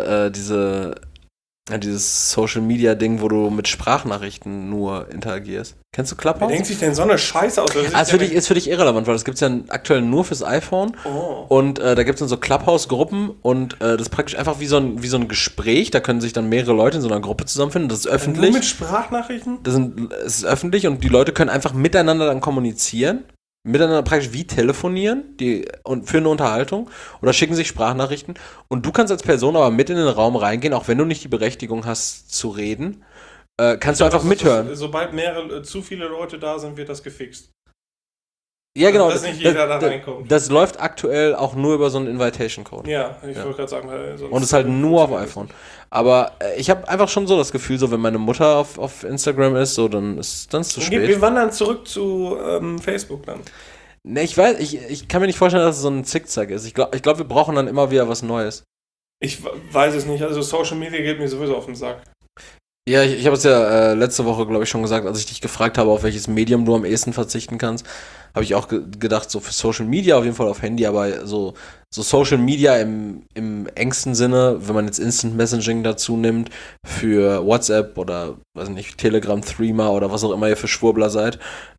dieses Social-Media-Ding, wo du mit Sprachnachrichten nur interagierst. Kennst du Clubhouse? Wer denkt sich denn so eine Scheiße aus? Ist für dich irrelevant, weil das gibt es ja aktuell nur fürs iPhone. Oh. Und da gibt es dann so Clubhouse-Gruppen und das ist praktisch einfach wie so ein Gespräch. Da können sich dann mehrere Leute in so einer Gruppe zusammenfinden. Das ist öffentlich. Nur mit Sprachnachrichten? Es ist öffentlich und die Leute können einfach miteinander dann kommunizieren. Miteinander praktisch wie telefonieren und für eine Unterhaltung oder schicken sich Sprachnachrichten und du kannst als Person aber mit in den Raum reingehen, auch wenn du nicht die Berechtigung hast zu reden, kannst du einfach mithören. Sobald zu viele Leute da sind, wird das gefixt. Ja, genau. Dass nicht jeder da reinkommt. Das läuft aktuell auch nur über so einen Invitation-Code. Ja, ich wollte gerade sagen. Und es ist halt nur auf iPhone. Aber ich habe einfach schon so das Gefühl, so wenn meine Mutter auf Instagram ist, so dann ist es zu spät. Wir wandern zurück zu Facebook dann. Ne, ich weiß, ich kann mir nicht vorstellen, dass es so ein Zickzack ist. Ich glaub, wir brauchen dann immer wieder was Neues. Ich weiß es nicht. Also Social Media geht mir sowieso auf den Sack. Ja, ich habe es ja letzte Woche, glaube ich, schon gesagt, als ich dich gefragt habe, auf welches Medium du am ehesten verzichten kannst, habe ich auch gedacht, so für Social Media auf jeden Fall auf Handy, aber so Social Media im engsten Sinne, wenn man jetzt Instant Messaging dazu nimmt, für WhatsApp oder, weiß nicht, Telegram, Threema oder was auch immer ihr für Schwurbler seid,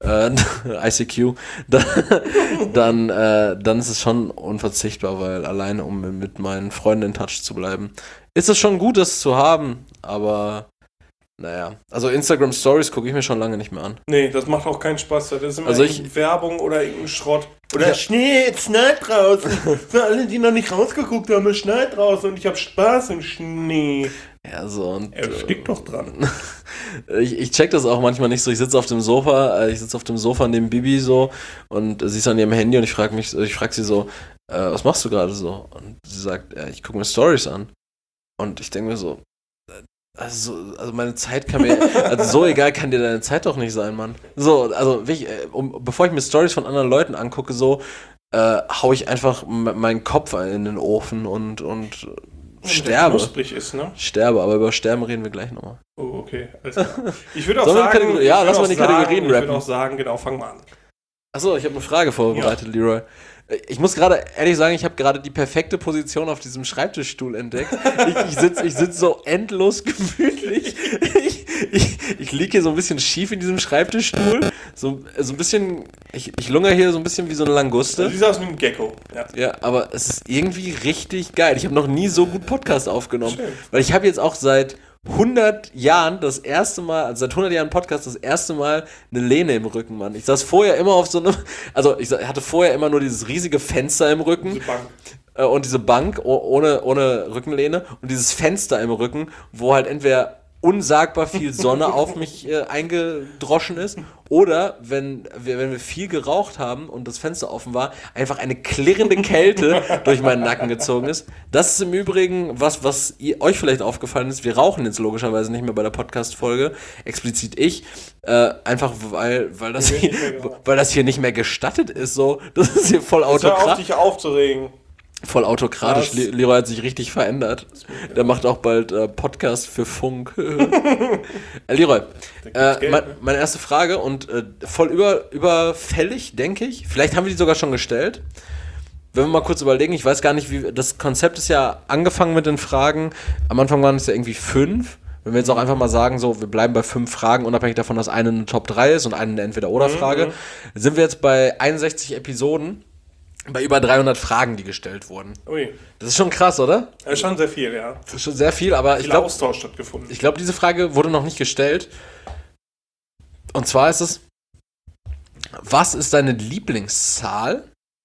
ICQ, dann ist es schon unverzichtbar, weil alleine, um mit meinen Freunden in Touch zu bleiben, ist es schon gut, das zu haben, aber naja, also Instagram Stories gucke ich mir schon lange nicht mehr an. Nee, das macht auch keinen Spaß. Das ist immer Werbung oder irgendein Schrott. Oder Schnee, es schneit draußen. Für alle, die noch nicht rausgeguckt haben, es schneit draußen und ich habe Spaß im Schnee. Ja, so und... Er steckt doch dran. Ich check das auch manchmal nicht so. Ich sitze auf dem Sofa neben Bibi so und sie ist an ihrem Handy und ich frage sie so, was machst du gerade so? Und sie sagt, ich gucke mir Stories an. Und ich denke mir so, also meine Zeit kann mir, also so egal kann dir deine Zeit doch nicht sein, Mann. So, also bevor ich mir Stories von anderen Leuten angucke, so, hau ich einfach meinen Kopf in den Ofen und sterbe. Knusprig ist, ne? Sterbe, aber über Sterben reden wir gleich nochmal. Oh, okay. Alles klar. Ich würde auch Sollen wir die sagen... Kategor- ja, lass mal die Kategorien Ich rappen. würde auch sagen, genau, fang mal an. Achso, ich habe eine Frage vorbereitet, Leroy. Ich muss gerade ehrlich sagen, ich habe gerade die perfekte Position auf diesem Schreibtischstuhl entdeckt. Ich sitz so endlos gemütlich. Ich liege hier so ein bisschen schief in diesem Schreibtischstuhl. So ein bisschen, ich lungere hier so ein bisschen wie so eine Languste. Du siehst aus wie ein Gecko. Ja, aber es ist irgendwie richtig geil. Ich habe noch nie so gut Podcast aufgenommen. Schön. Weil ich habe jetzt auch seit 100 Jahren das erste Mal, also seit 100 Jahren Podcast, das erste Mal eine Lehne im Rücken, Mann. Ich saß vorher immer auf so einem, also ich hatte vorher immer nur dieses riesige Fenster im Rücken. Diese Bank. Und diese Bank ohne Rückenlehne und dieses Fenster im Rücken, wo halt entweder unsagbar viel Sonne auf mich eingedroschen ist oder, wenn wir viel geraucht haben und das Fenster offen war, einfach eine klirrende Kälte durch meinen Nacken gezogen ist. Das ist im Übrigen was euch vielleicht aufgefallen ist. Wir rauchen jetzt logischerweise nicht mehr bei der Podcast-Folge, explizit ich, einfach weil das hier nicht mehr gestattet ist. So. Das ist hier voll Hör auf, autokratisch. dich aufzuregen. Voll autokratisch. Was? Leroy hat sich richtig verändert. Der macht auch bald Podcast für Funk. Leroy, meine erste Frage und voll überfällig, denke ich. Vielleicht haben wir die sogar schon gestellt. Wenn wir mal kurz überlegen, ich weiß gar nicht, wie das Konzept ist ja angefangen mit den Fragen. Am Anfang waren es ja irgendwie 5. Wenn wir jetzt auch einfach mal sagen, so, wir bleiben bei 5 Fragen, unabhängig davon, dass eine Top 3 ist und eine Entweder-Oder-Frage, sind wir jetzt bei 61 Episoden. Bei über 300 Fragen, die gestellt wurden. Ui. Das ist schon krass, oder? Das ist schon sehr viel, ja. Das ist schon sehr viel, aber Viel Austausch stattgefunden. ich glaube, diese Frage wurde noch nicht gestellt. Und zwar ist es, was ist deine Lieblingszahl?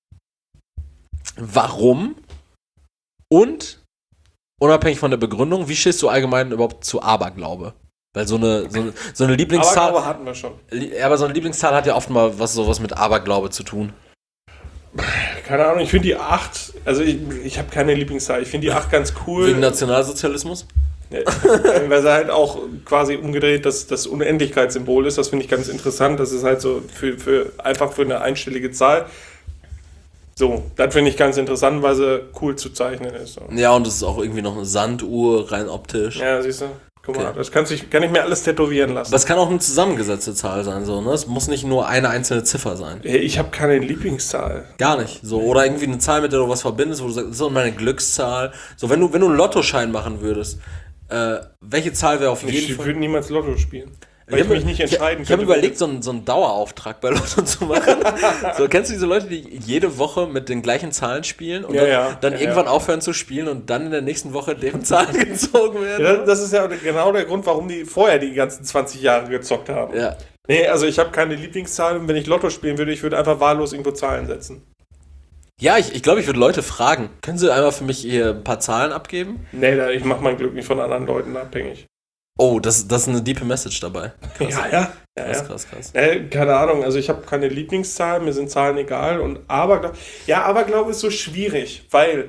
Warum? Und, unabhängig von der Begründung, wie stehst du allgemein überhaupt zu Aberglaube? Weil so eine Lieblingszahl... Aber hatten wir schon. Ja, aber so eine Lieblingszahl hat ja oft mal sowas mit Aberglaube zu tun. Keine Ahnung, ich finde die 8, also ich habe keine Lieblingszahl, ich finde die 8 ganz cool. Wegen Nationalsozialismus? Weil sie halt auch quasi umgedreht das Unendlichkeitssymbol ist, das finde ich ganz interessant, das ist halt so einfach für eine einstellige Zahl. So, das finde ich ganz interessant, weil sie cool zu zeichnen ist. So. Ja, und es ist auch irgendwie noch eine Sanduhr, rein optisch. Ja, siehst du? Guck mal, Okay. das kann ich mir alles tätowieren lassen. Aber es kann auch eine zusammengesetzte Zahl sein, so, ne? Es muss nicht nur eine einzelne Ziffer sein. Ich habe keine Lieblingszahl. Gar nicht. So, oder irgendwie eine Zahl, mit der du was verbindest, wo du sagst, das ist meine Glückszahl. So, wenn du einen Lottoschein machen würdest, welche Zahl wäre auf jeden Ich Fall? würde niemals Lotto spielen. Weil ich mich nicht entscheiden Ich habe könnte. überlegt, so einen Dauerauftrag bei Lotto zu machen. So, kennst du diese Leute, die jede Woche mit den gleichen Zahlen spielen und dann irgendwann aufhören zu spielen und dann in der nächsten Woche deren Zahlen gezogen werden? Ja, das ist ja genau der Grund, warum die vorher die ganzen 20 Jahre gezockt haben. Ja. Nee, also ich habe keine Lieblingszahl und wenn ich Lotto spielen würde, ich würde einfach wahllos irgendwo Zahlen setzen. Ja, ich glaube, ich würde Leute fragen. Können Sie einmal für mich hier ein paar Zahlen abgeben? Nee, ich mache mein Glück nicht von anderen Leuten abhängig. Oh, das ist eine deepe Message dabei. Krass. Ja. Krass. Keine Ahnung, also ich habe keine Lieblingszahl, mir sind Zahlen egal und Aberglaube ist so schwierig, weil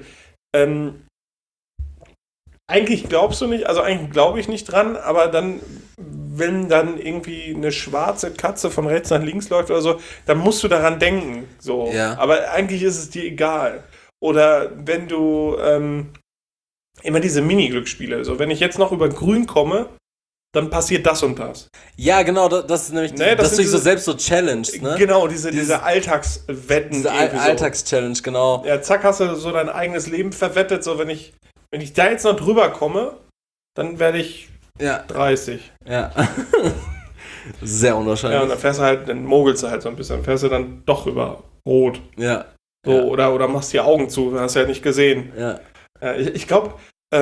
eigentlich glaubst du nicht, also eigentlich glaube ich nicht dran, aber dann, wenn dann irgendwie eine schwarze Katze von rechts nach links läuft oder so, dann musst du daran denken. So. Ja. Aber eigentlich ist es dir egal. Oder wenn du immer diese Mini-Glücksspiele, so wenn ich jetzt noch über Grün komme, dann passiert das und das. Ja, genau, das ist nämlich, Nee, das dass sind du dich so diese- selbst so challengest, ne? Genau, diese Alltagswetten. Diese irgendwie so. Alltagschallenge, genau. Ja, zack, hast du so dein eigenes Leben verwettet, so wenn ich da jetzt noch drüber komme, dann werde ich Ja, 30. ja. Sehr Ja, und unwahrscheinlich. dann fährst du halt, dann mogelst du halt so ein bisschen, dann fährst du dann doch über Rot. Ja. So, oder machst die Augen zu, hast ja nicht gesehen. Ja. Ich glaube,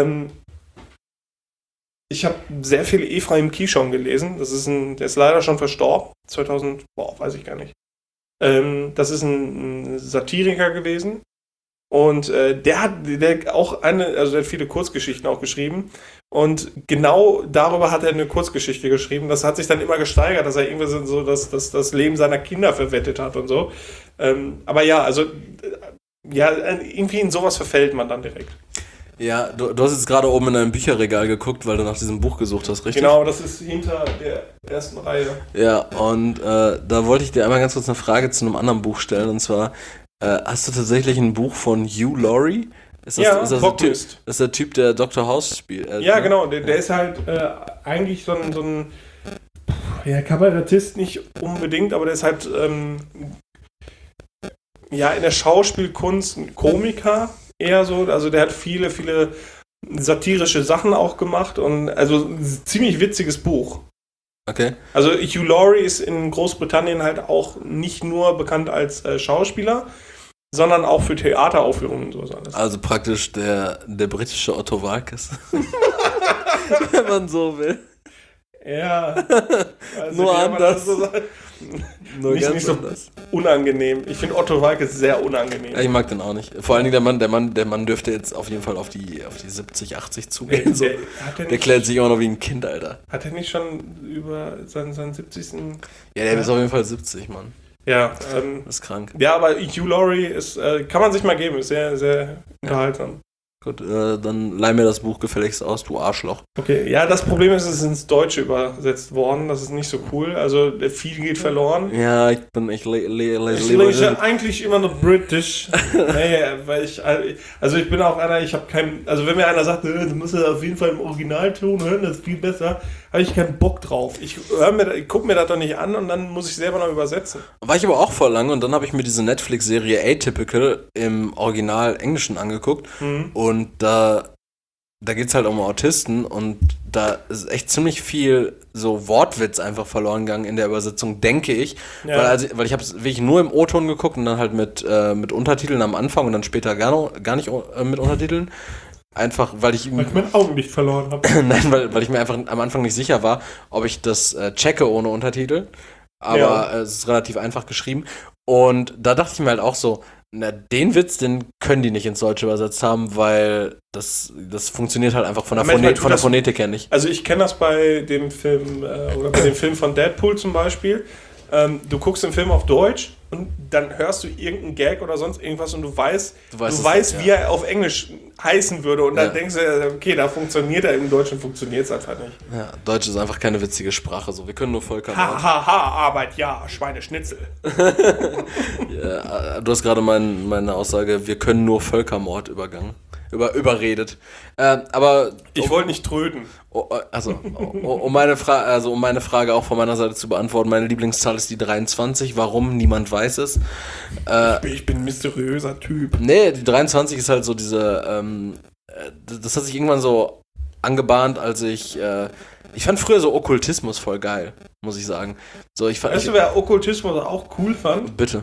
ich habe sehr viel Ephraim Kishon gelesen. Der ist leider schon verstorben. 2000, weiß ich gar nicht. Das ist ein Satiriker gewesen. Und der hat viele Kurzgeschichten auch geschrieben. Und genau darüber hat er eine Kurzgeschichte geschrieben. Das hat sich dann immer gesteigert, dass er irgendwie so das Leben seiner Kinder verwettet hat und so. Aber ja, also irgendwie in sowas verfällt man dann direkt. Ja, du hast jetzt gerade oben in deinem Bücherregal geguckt, weil du nach diesem Buch gesucht hast, richtig? Genau, das ist hinter der ersten Reihe. Ja, und da wollte ich dir einmal ganz kurz eine Frage zu einem anderen Buch stellen. Und zwar, hast du tatsächlich ein Buch von Hugh Laurie Ist Ja, das Prochlist. das ist der Typ, der Dr. House spielt? Ja, genau. Der ist halt eigentlich so ein ja, Kabarettist nicht unbedingt, aber der ist halt ja, in der Schauspielkunst ein Komiker eher so. Also der hat viele satirische Sachen auch gemacht und also ein ziemlich witziges Buch. Okay. Also Hugh Laurie ist in Großbritannien halt auch nicht nur bekannt als Schauspieler, sondern auch für Theateraufführungen und sowas alles. Also praktisch der britische Otto Walkes. Wenn man so will. Ja. Also Nur anders. Nur nicht, ganz nicht so anders. unangenehm. Ich finde Otto Walkes sehr unangenehm. Ja, ich mag den auch nicht. Vor allen Dingen der Mann dürfte jetzt auf jeden Fall auf die 70, 80 zugehen. So. Der klärt sich immer noch wie ein Kind, Alter. Hat er nicht schon über seinen 70. Ja, der ist auf jeden Fall 70, Mann. Ja, das ist krank. Ja, aber Hugh Laurie ist, kann man sich mal geben, ist sehr, sehr unterhaltsam. Gut, dann leih mir das Buch gefälligst aus, du Arschloch. Okay, ja, das Problem ist, es ist ins Deutsche übersetzt worden, das ist nicht so cool, also viel geht verloren. Ja, ich lese eigentlich immer noch British, nee, weil ich bin auch einer, ich habe keinen, also wenn mir einer sagt, du musst das auf jeden Fall im Originalton hören, das ist viel besser, habe ich keinen Bock drauf. Ich gucke mir das doch nicht an und dann muss ich selber noch übersetzen. War ich aber auch voll lange und dann habe ich mir diese Netflix-Serie Atypical im Original Englischen angeguckt und da geht es halt um Autisten und da ist echt ziemlich viel so Wortwitz einfach verloren gegangen in der Übersetzung, denke ich. Ja. Weil ich habe es wirklich nur im O-Ton geguckt und dann halt mit Untertiteln am Anfang und dann später gar nicht mit Untertiteln. Einfach, weil ich mein Augenlicht verloren habe. Nein, weil ich mir einfach am Anfang nicht sicher war, ob ich das checke ohne Untertitel. Aber es ist relativ einfach geschrieben. Und da dachte ich mir halt auch so, na, den Witz, den können die nicht ins Deutsche übersetzt haben, weil das funktioniert halt einfach von der Phonetik her nicht. Also ich kenne das bei dem Film, oder bei dem Film von Deadpool zum Beispiel. Du guckst den Film auf Deutsch und dann hörst du irgendeinen Gag oder sonst irgendwas und du weißt wie er auf Englisch heißen würde und dann denkst du, okay, da funktioniert er, im Deutschen funktioniert es einfach nicht. Ja, Deutsch ist einfach keine witzige Sprache, so. Wir können nur Völkermord. Arbeit, ja, Schweineschnitzel. Ja, du hast gerade meine Aussage, wir können nur Völkermord überredet. Aber ich wollte nicht tröden. Um meine Frage auch von meiner Seite zu beantworten, meine Lieblingszahl ist die 23. Warum? Niemand weiß es. Ich bin ein mysteriöser Typ. Nee, die 23 ist halt so diese, das hat sich irgendwann so angebahnt, als ich fand früher so Okkultismus voll geil, muss ich sagen. Weißt du, wer Okkultismus auch cool fand? Bitte.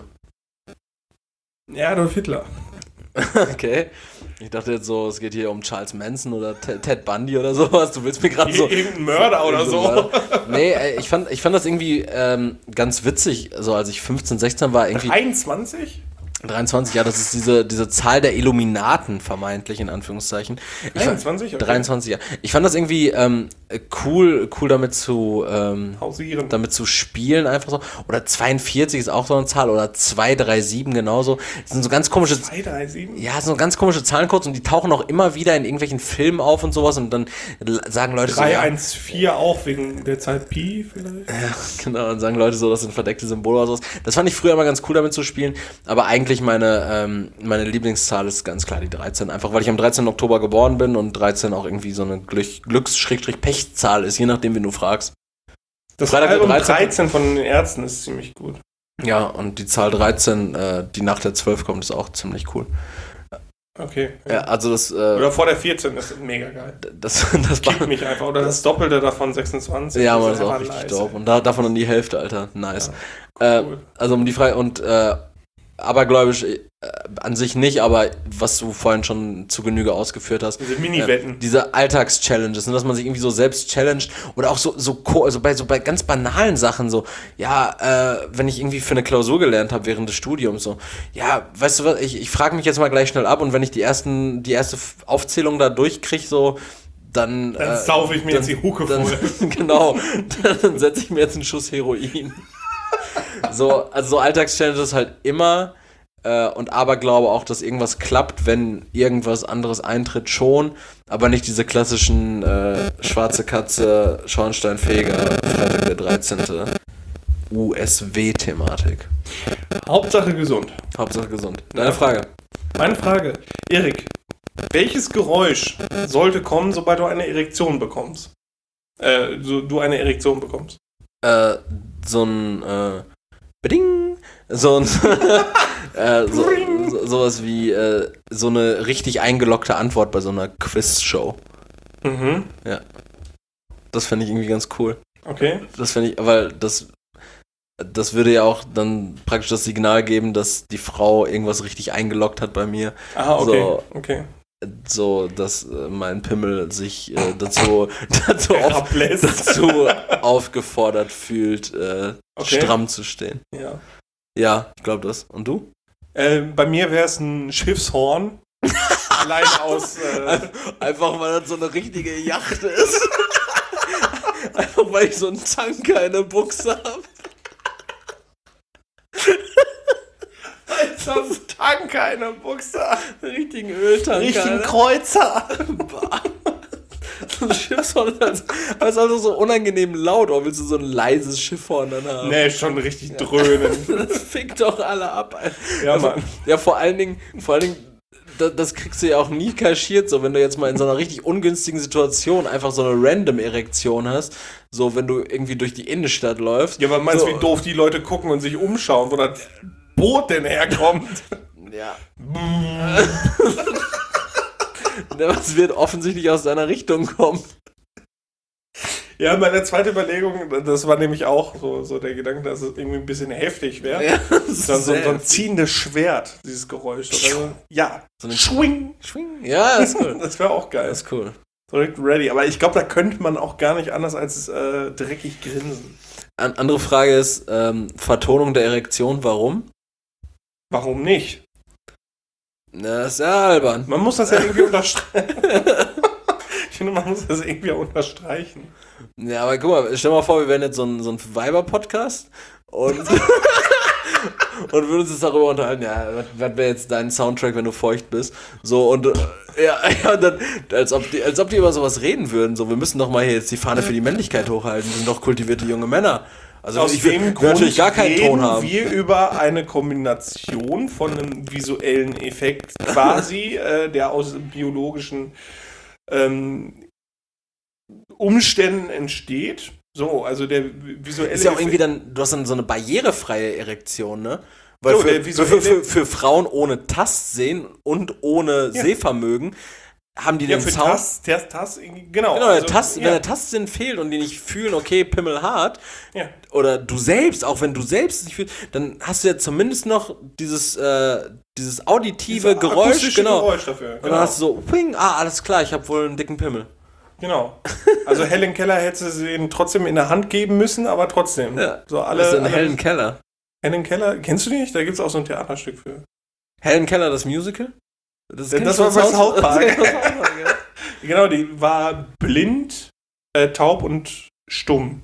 Ja, Adolf Hitler. Okay. Ich dachte jetzt so, es geht hier um Charles Manson oder Ted Bundy oder sowas. Du willst mir gerade so... Irgendein Mörder oder so. Nee, ich fand das irgendwie ganz witzig, so als ich 15, 16 war. Irgendwie 23? 23, ja, das ist diese Zahl der Illuminaten, vermeintlich, in Anführungszeichen. 23? Okay. 23, ja. Ich fand das irgendwie cool damit zu hausieren. Damit zu spielen, einfach so. Oder 42 ist auch so eine Zahl, oder 237 genauso. Das sind so ganz komische... 237? Ja, so ganz komische Zahlencodes und die tauchen auch immer wieder in irgendwelchen Filmen auf und sowas und dann sagen Leute 314 so, auch wegen der Zahl Pi vielleicht? Ja, genau, und sagen Leute so, das sind verdeckte Symbole oder sowas. Das fand ich früher immer ganz cool, damit zu spielen, aber eigentlich meine Lieblingszahl ist ganz klar die 13, einfach weil ich am 13. Oktober geboren bin und 13 auch irgendwie so eine Glücks-Pechzahl ist, je nachdem, wen du fragst. Das Album 13 von den Ärzten ist ziemlich gut. Ja, und die Zahl 13, die nach der 12 kommt, ist auch ziemlich cool. Okay. Ja, also das... oder vor der 14 ist mega geil. Das kickt mich einfach. Oder das Doppelte davon, 26. Ja, aber das ist auch richtig dope. Und davon dann die Hälfte, Alter. Nice. Ja, cool. Also um die Frage... Und abergläubisch an sich nicht, aber was du vorhin schon zu Genüge ausgeführt hast. Diese Mini-Wetten. Diese Alltags-Challenges, dass man sich irgendwie so selbst challenged oder auch also bei ganz banalen Sachen so, ja, wenn ich irgendwie für eine Klausur gelernt habe während des Studiums so, ja, weißt du was, ich frage mich jetzt mal gleich schnell ab und wenn ich die erste Aufzählung da durchkriege, so, dann saufe ich mir jetzt die Hucke voll. Genau, dann setze ich mir jetzt einen Schuss Heroin. So, also so Alltagschallenges halt immer und Aberglaube auch, dass irgendwas klappt, wenn irgendwas anderes eintritt, schon, aber nicht diese klassischen schwarze Katze, Schornsteinfeger, Freitag der 13. USW-Thematik. Hauptsache gesund. Hauptsache gesund. Deine Frage. Meine Frage. Erik, Welches Geräusch sollte kommen, sobald du eine Erektion bekommst? Du eine Erektion bekommst. So ein Beding, so ein sowas wie so eine richtig eingeloggte Antwort bei so einer Quizshow. Mhm. Ja. Das fände ich irgendwie ganz cool. Okay. Das fände ich, weil das würde ja auch dann praktisch das Signal geben, dass die Frau irgendwas richtig eingeloggt hat bei mir. Aha, okay. So, okay. So, dass mein Pimmel sich dazu aufgefordert fühlt, stramm zu stehen. Ja. Ja, ich glaube das. Und du? Bei mir wäre es ein Schiffshorn. Alleine aus... Einfach weil das so eine richtige Yacht ist. Einfach weil ich so einen Tanker in der Buchse habe. So ein Tanker in der Buchse. Einen richtigen Öltanker. Richtigen Kreuzer. So ein Schiffshorn, aber es ist also so unangenehm laut. Oder willst du so ein leises Schiffhorn dann haben? Nee, schon richtig dröhnen. Das fickt doch alle ab. Alter. Ja, Mann. Ja, vor allen Dingen, das kriegst du ja auch nie kaschiert, so wenn du jetzt mal in so einer richtig ungünstigen Situation einfach so eine random Erektion hast, so wenn du irgendwie durch die Innenstadt läufst. Ja, aber meinst du, so, wie doof die Leute gucken und sich umschauen, wo das Boot denn herkommt? Ja. Es wird offensichtlich aus deiner Richtung kommen. Ja, meine zweite Überlegung, das war nämlich auch so der Gedanke, dass es irgendwie ein bisschen heftig wäre. Ja, so ein ziehendes Schwert, dieses Geräusch. Oder? Ja, so ein Schwing. Ja, das ist cool. Das wäre auch geil. Das ist cool. Direkt ready. Aber ich glaube, da könnte man auch gar nicht anders als dreckig grinsen. Andere Frage ist, Vertonung der Erektion, warum? Warum nicht? Na, das ist ja albern. Man muss das ja irgendwie unterstreichen. Ich finde, man muss das irgendwie unterstreichen. Ja, aber guck mal, stell mal vor, wir wären jetzt so ein Weiber-Podcast und würden uns jetzt darüber unterhalten, ja, was wäre jetzt dein Soundtrack, wenn du feucht bist? So, und dann, als ob die über sowas reden würden, so, wir müssen doch mal hier jetzt die Fahne für die Männlichkeit hochhalten, wir sind doch kultivierte junge Männer. Also aus ich dem will Grund natürlich gar keinen Ton haben. Wir über eine Kombination von einem visuellen Effekt quasi, der aus biologischen Umständen entsteht. So, also der visuelle ist ja auch Effekt. irgendwie dann, du hast dann so eine barrierefreie Erektion, ne? Weil So, für Frauen ohne Tastsehen und ohne Sehvermögen haben die den für Sound. Tass, genau. Genau, Also, wenn der Tastsinn fehlt und die nicht fühlen, okay, Pimmel hart, ja. oder du selbst, auch wenn du selbst nicht fühlst, dann hast du ja zumindest noch dieses auditive Geräusch, genau. Geräusch dafür. Genau. Und dann hast du so, ping, alles klar, ich habe wohl einen dicken Pimmel. Genau. Also Helen Keller hätte sie ihn trotzdem in der Hand geben müssen, aber trotzdem. Ja. So alle, Was ist denn Helen Keller? Helen Keller, kennst du die nicht? Da gibt es auch so ein Theaterstück für. Helen Keller, das Musical? Das war bei South Park. Genau, die war blind, taub und stumm.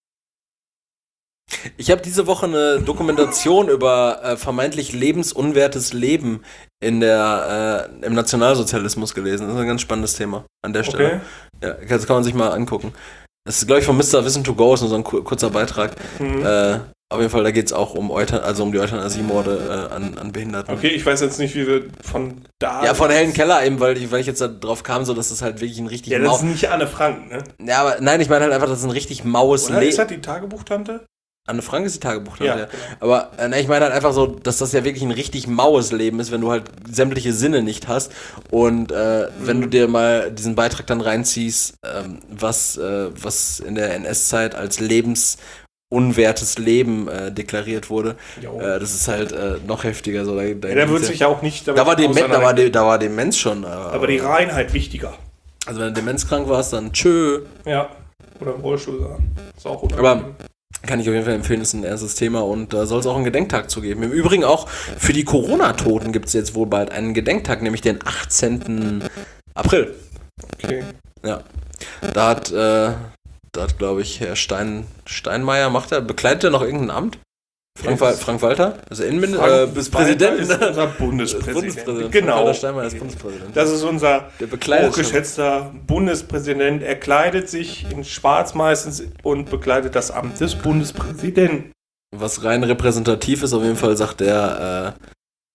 Ich habe diese Woche eine Dokumentation über vermeintlich lebensunwertes Leben im Nationalsozialismus gelesen. Das ist ein ganz spannendes Thema an der Stelle. Okay. Ja, das kann man sich mal angucken. Das ist, glaube ich, von Mr. Wissen to Go, ist nur so ein kurzer Beitrag. Auf jeden Fall, da geht es auch um die Euthanasiemorde an Behinderten. Okay, ich weiß jetzt nicht, wie wir von da... Ja, von Helen Keller eben, weil ich jetzt da drauf kam, so dass es halt wirklich ein richtig Ja, das ist nicht Anne Frank, ne? Ja, aber nein, ich meine halt einfach, das ist ein richtig maues Oder Leben. ist das die Tagebuchtante? Anne Frank ist die Tagebuchtante, Ja, ja. genau. Aber ich meine halt einfach so, dass das ja wirklich ein richtig maues Leben ist, wenn du halt sämtliche Sinne nicht hast. Und wenn du dir mal diesen Beitrag dann reinziehst, was in der NS-Zeit als lebensunwertes Leben deklariert wurde, das ist halt noch heftiger. So, Der wird sich ja auch nicht... Da war Demenz schon. Aber die Reinheit wichtiger. Also wenn du demenzkrank warst, dann tschö. Ja, oder im Rollstuhl sagen. Ist auch unangenehm. Aber kann ich auf jeden Fall empfehlen, ist ein ernstes Thema und da soll es auch einen Gedenktag zu geben. Im Übrigen auch für die Corona-Toten gibt es jetzt wohl bald einen Gedenktag, nämlich den 18. April. Okay. Ja. Da hat glaube ich, Herr Steinmeier, bekleidet er noch irgendein Amt? Frank Walter? Also Innenminister? Präsident? Ist unser Bundespräsident. Genau. Genau. Steinmeier ist Bundespräsident. Das ist unser Der hochgeschätzter Bundespräsident. Er kleidet sich in Schwarz meistens und bekleidet das Amt des Bundespräsidenten. Was rein repräsentativ ist, auf jeden Fall sagt er,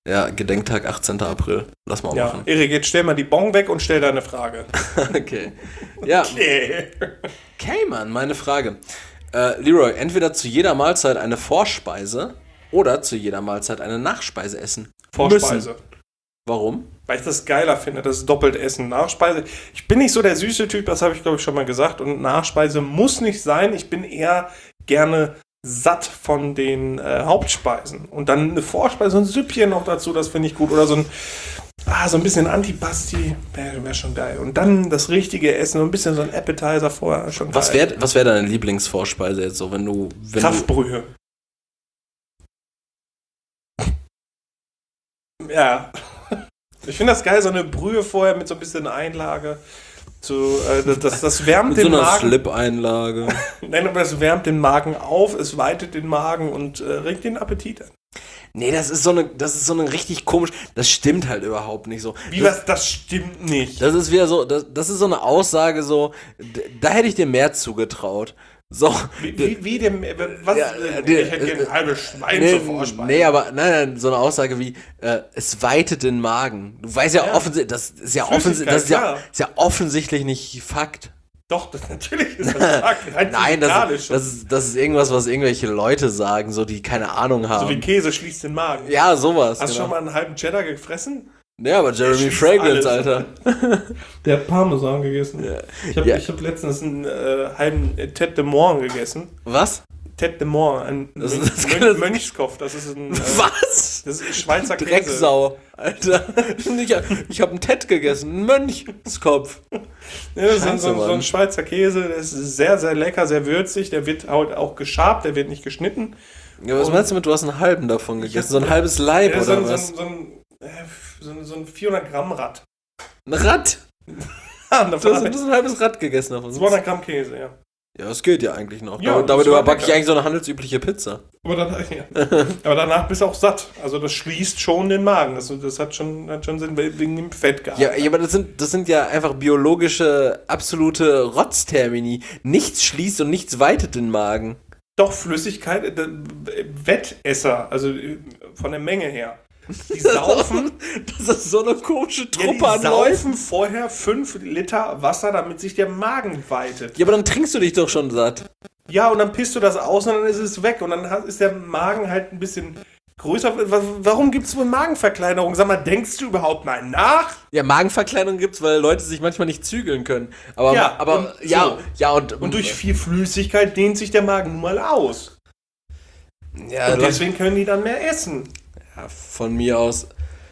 Ja, Gedenktag 18. April. Lass mal Ja, machen. Erik, jetzt stell mal die Bon weg und stell deine Frage. Okay. Ja, okay, Mann, meine Frage. Leroy, entweder zu jeder Mahlzeit eine Vorspeise oder zu jeder Mahlzeit eine Nachspeise essen. Vorspeise. Warum? Weil ich das geiler finde, das doppelt essen. Nachspeise. Ich bin nicht so der süße Typ, das habe ich glaube ich schon mal gesagt. Und Nachspeise muss nicht sein. Ich bin eher gerne satt von den Hauptspeisen. Und dann eine Vorspeise, so ein Süppchen noch dazu, das finde ich gut. Oder so ein bisschen Antipasti, wäre schon geil. Und dann das richtige Essen, so ein bisschen so ein Appetizer vorher, schon geil. Was wär deine Lieblingsvorspeise jetzt so, wenn du... Kraftbrühe. Ja. Ich finde das geil, so eine Brühe vorher mit so ein bisschen Einlage. Das wärmt mit den so einer Magen. Slip-Einlage. Nein, aber das wärmt den Magen auf, es weitet den Magen und regt den Appetit an. Nee, das ist so eine richtig komisch. Das stimmt halt überhaupt nicht so. Wie was? Das stimmt nicht. Das ist wieder so, das ist so eine Aussage so, da hätte ich dir mehr zugetraut. So. Wie dem. Was? Ja, ich hätte gerne ein halbes Schwein zur Vorspeise. Nee, aber nein, so eine Aussage wie, es weitet den Magen. Du weißt ja, offensichtlich, das ist ja offensichtlich nicht Fakt. Doch, natürlich ist das Fakt. Nein, das ist irgendwas, was irgendwelche Leute sagen, so die keine Ahnung haben. So wie Käse schließt den Magen. Ja, sowas. Hast du schon mal einen halben Cheddar gefressen? Ja, aber Jeremy Fragrance, Alter. Der hat Parmesan gegessen. Ja. Ich hab letztens einen halben Tête de Moine gegessen. Was? Tête de Moine, ein Mönchskopf. Das ist ein... Was? Das ist Schweizer Käse. Drecksau, Alter. Ich hab einen Tett gegessen, einen Mönchskopf. Ja, das ist so ein Schweizer Käse, der ist sehr, sehr lecker, sehr würzig. Der wird auch geschabt, der wird nicht geschnitten. Ja, was meinst du mit, du hast einen halben davon gegessen? So ein halbes Leib ja, oder was? So ein 400 Gramm Rad. Ein Rad? Ja, du hast ein halbes Rad gegessen davon. 200 Gramm Käse, ja. Ja, das geht ja eigentlich noch. Ja, damit überbacke ich eigentlich so eine handelsübliche Pizza. Aber danach bist du auch satt. Also das schließt schon den Magen. Das hat schon Sinn wegen dem Fettgehalt. Ja, aber das sind ja einfach biologische, absolute Rotztermini. Nichts schließt und nichts weitet den Magen. Doch, Flüssigkeit, Wettesser, also von der Menge her. Die saufen. Das ist so eine komische Truppe an Leuten. Die saufen Leuten. vorher 5 Liter Wasser, damit sich der Magen weitet. Ja, aber dann trinkst du dich doch schon satt. Ja, und dann pisst du das aus und dann ist es weg. Und dann ist der Magen halt ein bisschen größer. Warum gibt es wohl Magenverkleinerung? Sag mal, denkst du überhaupt mal nach? Ja, Magenverkleinerung gibt's, weil Leute sich manchmal nicht zügeln können. Aber und durch viel Flüssigkeit dehnt sich der Magen nun mal aus. Ja, und deswegen können die dann mehr essen. Ja, von mir aus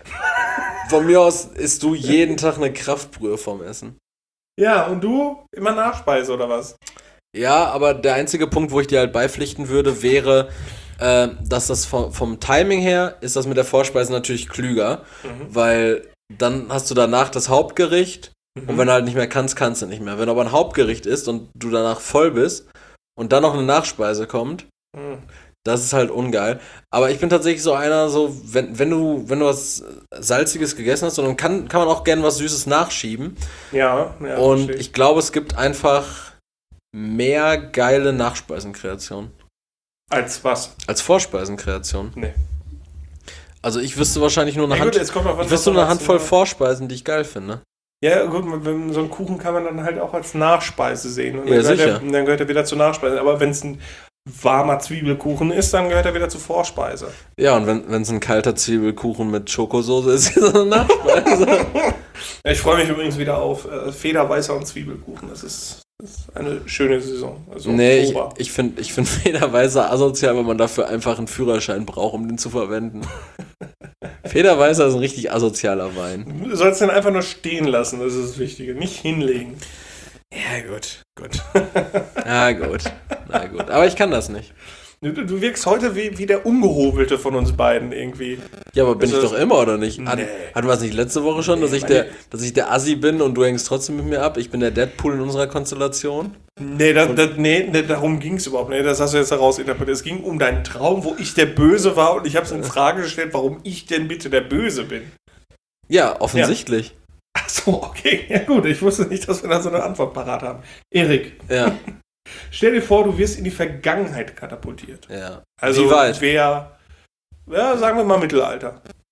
isst du jeden Tag eine Kraftbrühe vom Essen. Ja, und du immer Nachspeise oder was? Ja, aber der einzige Punkt, wo ich dir halt beipflichten würde, wäre, dass das vom Timing her ist das mit der Vorspeise natürlich klüger, weil dann hast du danach das Hauptgericht und wenn du halt nicht mehr kannst, kannst du nicht mehr. Wenn aber ein Hauptgericht ist und du danach voll bist und dann noch eine Nachspeise kommt, das ist halt ungeil. Aber ich bin tatsächlich so einer, so, wenn du was Salziges gegessen hast, dann kann man auch gerne was Süßes nachschieben. Ja. Und ich glaube, es gibt einfach mehr geile Nachspeisenkreationen. Als was? Als Vorspeisenkreation. Nee. Also ich wüsste wahrscheinlich nur eine eine Handvoll Vorspeisen, die ich geil finde. Ja, gut, so einen Kuchen kann man dann halt auch als Nachspeise sehen. Und ja, sicher. Dann gehört er wieder zur Nachspeise. Aber wenn es ein warmer Zwiebelkuchen ist, dann gehört er wieder zur Vorspeise. Ja, und wenn es ein kalter Zwiebelkuchen mit Schokosoße ist, ist es eine Nachspeise. Ja, ich freue mich übrigens wieder auf Federweißer und Zwiebelkuchen. Das ist eine schöne Saison. Also nee, ich find Federweißer asozial, weil man dafür einfach einen Führerschein braucht, um den zu verwenden. Federweißer ist ein richtig asozialer Wein. Du sollst den einfach nur stehen lassen, das ist das Wichtige. Nicht hinlegen. Ja, gut. Na gut. Aber ich kann das nicht. Du wirkst heute wie der Ungehobelte von uns beiden irgendwie. Ja, aber bin ich doch immer, oder nicht? Nee. Hatten wir es nicht letzte Woche schon, dass ich der Assi bin und du hängst trotzdem mit mir ab? Ich bin der Deadpool in unserer Konstellation? Nee, darum ging es überhaupt nicht. Das hast du jetzt herausinterpretiert. Es ging um deinen Traum, wo ich der Böse war und ich habe es in Frage gestellt, warum ich denn bitte der Böse bin. Ja, offensichtlich. Ja. Ach so, okay. Ja gut, ich wusste nicht, dass wir da so eine Antwort parat haben. Erik. Ja. Stell dir vor, du wirst in die Vergangenheit katapultiert. Ja. Also wie weit? sagen wir mal Mittelalter.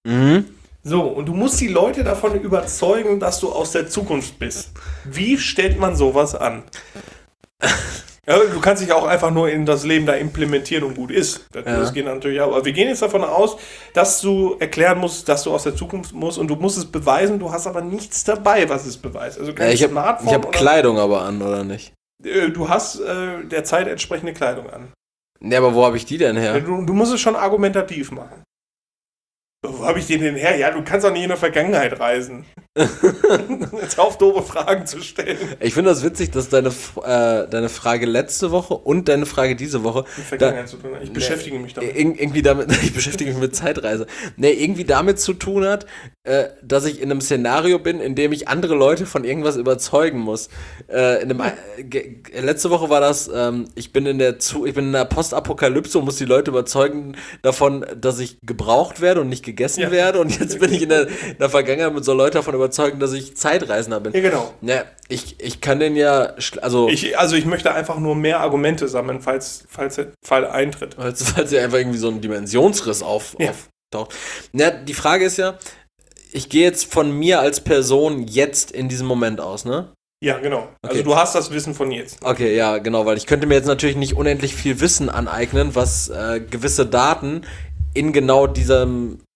Mhm. So, und du musst die Leute davon überzeugen, dass du aus der Zukunft bist. Wie stellt man sowas an? Ja, du kannst dich auch einfach nur in das Leben da implementieren und gut ist. Das geht natürlich auch. Aber wir gehen jetzt davon aus, dass du erklären musst, dass du aus der Zukunft musst und du musst es beweisen, du hast aber nichts dabei, was es beweist. Also kein Ich hab Kleidung aber an, oder nicht? Du hast der Zeit entsprechende Kleidung an. Ja, aber wo habe ich die denn her? Du musst es schon argumentativ machen. Wo habe ich den denn her? Ja, du kannst auch nicht in der Vergangenheit reisen. Jetzt auf doofe Fragen zu stellen. Ich finde das witzig, dass deine Frage letzte Woche und deine Frage diese Woche Mit Vergangenheit zu tun hat. Ich beschäftige mich damit. Irgendwie damit, ich beschäftige mich mit Zeitreise. Irgendwie damit zu tun hat, dass ich in einem Szenario bin, in dem ich andere Leute von irgendwas überzeugen muss. Letzte Woche war das, ich bin in der Postapokalypse und muss die Leute überzeugen davon, dass ich gebraucht werde und nicht gegessen werde. Und jetzt bin ich in der Vergangenheit mit so Leuten davon überzeugen, dass ich Zeitreisender bin. Ja, genau. Ja, ich kann den ja, ich möchte einfach nur mehr Argumente sammeln, falls der Fall eintritt. Falls ja einfach irgendwie so ein Dimensionsriss auftaucht. Ja, die Frage ist ja, ich gehe jetzt von mir als Person jetzt in diesem Moment aus, ne? Ja, genau. Okay. Also du hast das Wissen von jetzt. Okay, ja, genau, weil ich könnte mir jetzt natürlich nicht unendlich viel Wissen aneignen, was gewisse Daten in genau dieser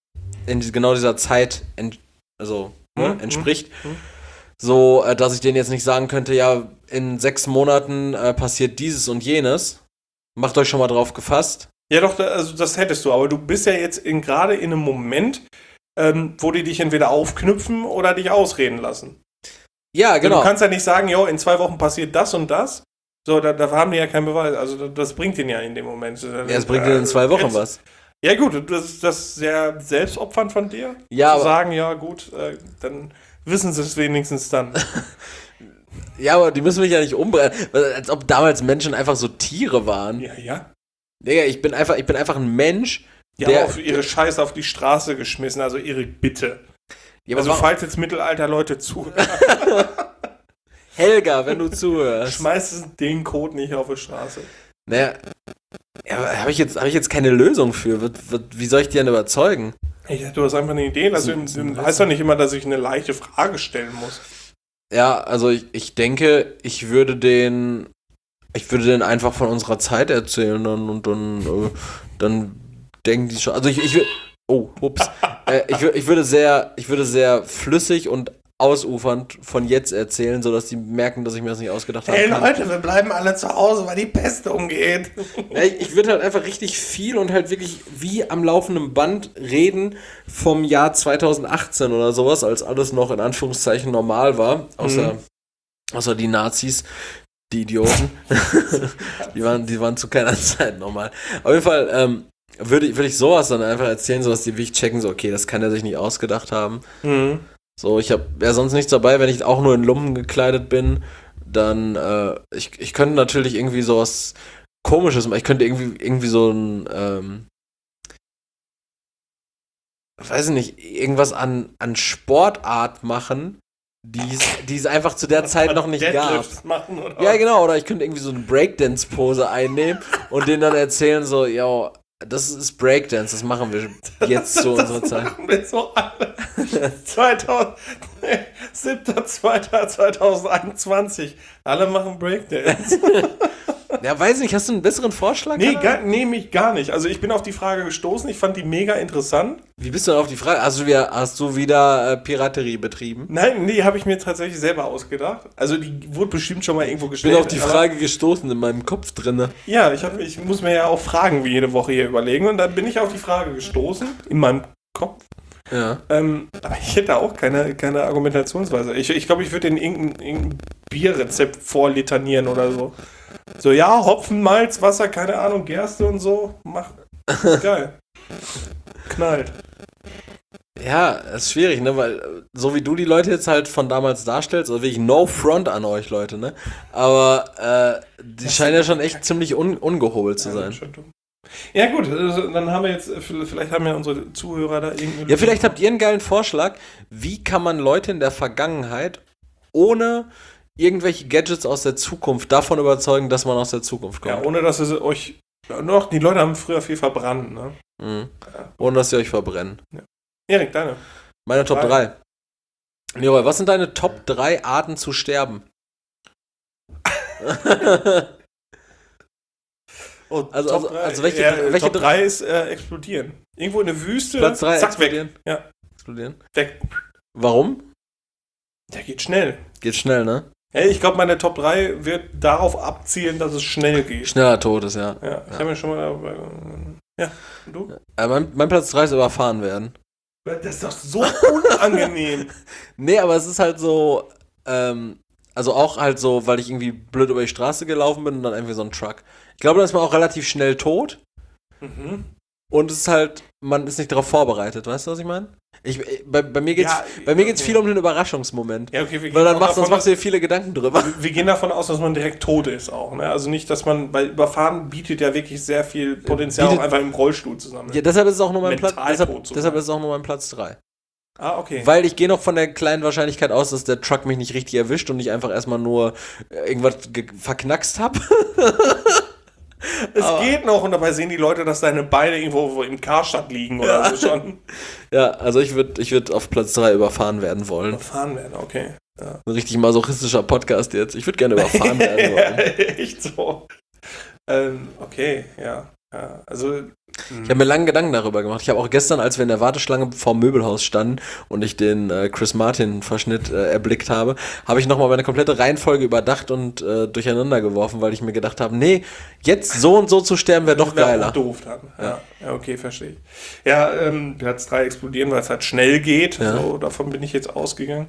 Zeit entspricht. So, dass ich denen jetzt nicht sagen könnte, ja, in 6 Monaten passiert dieses und jenes. Macht euch schon mal drauf gefasst. Ja doch, also das hättest du, aber du bist ja jetzt gerade in einem Moment, wo die dich entweder aufknüpfen oder dich ausreden lassen. Ja, genau. Du kannst ja nicht sagen, jo, in 2 Wochen passiert das und das. So, da haben die ja keinen Beweis. Also das bringt denen ja in dem Moment. Ja, es bringt denen in 2 Wochen was. Ja gut, das ist sehr selbstopfernd von dir. Ja, zu sagen, ja gut, dann wissen sie es wenigstens dann. Ja, aber die müssen mich ja nicht umbringen. Als ob damals Menschen einfach so Tiere waren. Ja. Digga, ich bin einfach ein Mensch, der auf ihre Scheiße auf die Straße geschmissen, also ihre Bitte. Ja, also falls jetzt Mittelalter-Leute zuhören. Helga, wenn du zuhörst. Schmeiß den Code nicht auf die Straße. Naja, habe ich jetzt keine Lösung für. Wie soll ich die denn überzeugen? Du hast einfach eine Idee. Also, heißt doch nicht immer, dass ich eine leichte Frage stellen muss. Ja, also ich denke, ich würde den einfach von unserer Zeit erzählen und dann denken die schon. Also ich würde sehr flüssig und ausufernd von jetzt erzählen, sodass die merken, dass ich mir das nicht ausgedacht habe. Hey Leute, wir bleiben alle zu Hause, weil die Pest umgeht. Ich würde halt einfach richtig viel und halt wirklich wie am laufenden Band reden vom Jahr 2018 oder sowas, als alles noch in Anführungszeichen normal war, außer die Nazis, die Idioten. die waren zu keiner Zeit normal. Auf jeden Fall würde ich sowas dann einfach erzählen, sodass die wirklich checken, so okay, das kann er sich nicht ausgedacht haben. Mhm. So, ich habe ja sonst nichts dabei, wenn ich auch nur in Lumpen gekleidet bin, dann, ich könnte natürlich irgendwie sowas Komisches machen. Ich könnte irgendwie so ein, weiß ich nicht, irgendwas an Sportart machen, die es einfach zu der Zeit noch nicht gab. Machen, oder? Ja, genau, oder ich könnte irgendwie so eine Breakdance-Pose einnehmen und denen dann erzählen, so, yo, das ist Breakdance, das machen wir jetzt zu unserer Zeit. Das machen wir so alle. 7.2.2021. Alle machen Breakdance. Ja, weiß nicht, hast du einen besseren Vorschlag? Nee, mich gar nicht. Also ich bin auf die Frage gestoßen, ich fand die mega interessant. Wie bist du denn auf die Frage? Hast du wieder Piraterie betrieben? Nein, die habe ich mir tatsächlich selber ausgedacht. Also die wurde bestimmt schon mal irgendwo gestellt. Ich bin auf die Frage gestoßen in meinem Kopf drinne. Ja, ich muss mir ja auch Fragen wie jede Woche hier überlegen und dann bin ich auf die Frage gestoßen in meinem Kopf. Ja. Aber ich hätte auch keine Argumentationsweise. Ich glaube, ich würde in irgendein Bierrezept vorlitanieren oder so. So, ja, Hopfen, Malz, Wasser, keine Ahnung, Gerste und so. Geil. Knallt. Ja, das ist schwierig, ne, weil so wie du die Leute jetzt halt von damals darstellst, also wirklich no front an euch Leute, ne, aber die scheinen ja schon echt ziemlich ungehobelt zu sein. Ja gut, also, dann haben wir jetzt, vielleicht haben ja unsere Zuhörer da irgendwie... Ja, vielleicht habt ihr einen geilen Vorschlag, wie kann man Leute in der Vergangenheit ohne irgendwelche Gadgets aus der Zukunft davon überzeugen, dass man aus der Zukunft kommt. Ja, ohne dass es euch... Noch, die Leute haben früher viel verbrannt, ne? Mhm. Ja. Ohne dass sie euch verbrennen. Ja. Erik, deine. Meine Top 3. Leroy, was sind deine Top 3 Arten zu sterben? Oh, also welche Top 3 ist explodieren. Irgendwo in der Wüste, Platz 3 zack, explodieren. weg. Ja. Explodieren. Weg. Warum? Der geht schnell. Geht schnell, ne? Ja, ich glaube, meine Top 3 wird darauf abzielen, dass es schnell geht. Schneller Tod ist, ja. Ja, ich habe mir schon mal... Ja, und du? Mein Platz 3 ist überfahren werden. Das ist doch so unangenehm. Nee, aber es ist halt so, also auch halt so, weil ich irgendwie blöd über die Straße gelaufen bin und dann irgendwie so ein Truck. Ich glaube, da ist man auch relativ schnell tot. Mhm. Und es ist halt, man ist nicht darauf vorbereitet, weißt du, was ich meine? Bei mir geht's viel um den Überraschungsmoment. Ja, okay, weil sonst machst du dir viele Gedanken drüber. Wir gehen davon aus, dass man direkt tot ist auch. Ne? Also nicht, dass man, weil Überfahren bietet ja wirklich sehr viel Potenzial auch einfach im Rollstuhl zusammen. Ja, deshalb ist es auch nur mein Platz. Deshalb Deshalb ist es auch nur mein Platz 3. Ah, okay. Weil ich gehe noch von der kleinen Wahrscheinlichkeit aus, dass der Truck mich nicht richtig erwischt und ich einfach erstmal nur irgendwas verknackst habe. Es geht noch und dabei sehen die Leute, dass deine Beine irgendwo im Karstadt liegen oder so schon. Ja, also ich würd auf Platz 3 überfahren werden wollen. Überfahren werden, okay. Ja. Ein richtig masochistischer Podcast jetzt. Ich würde gerne überfahren werden wollen. Echt so. Okay, ja. Also... Ich habe mir lange Gedanken darüber gemacht. Ich habe auch gestern, als wir in der Warteschlange vorm Möbelhaus standen und ich den Chris Martin-Verschnitt erblickt habe, habe ich nochmal meine komplette Reihenfolge überdacht und durcheinander geworfen, weil ich mir gedacht habe, nee, jetzt so und so zu sterben wäre doch geiler. Auch doof dann. Ja, okay, verstehe ich. Ja, Platz 3 explodieren, weil es halt schnell geht. Ja. So, davon bin ich jetzt ausgegangen.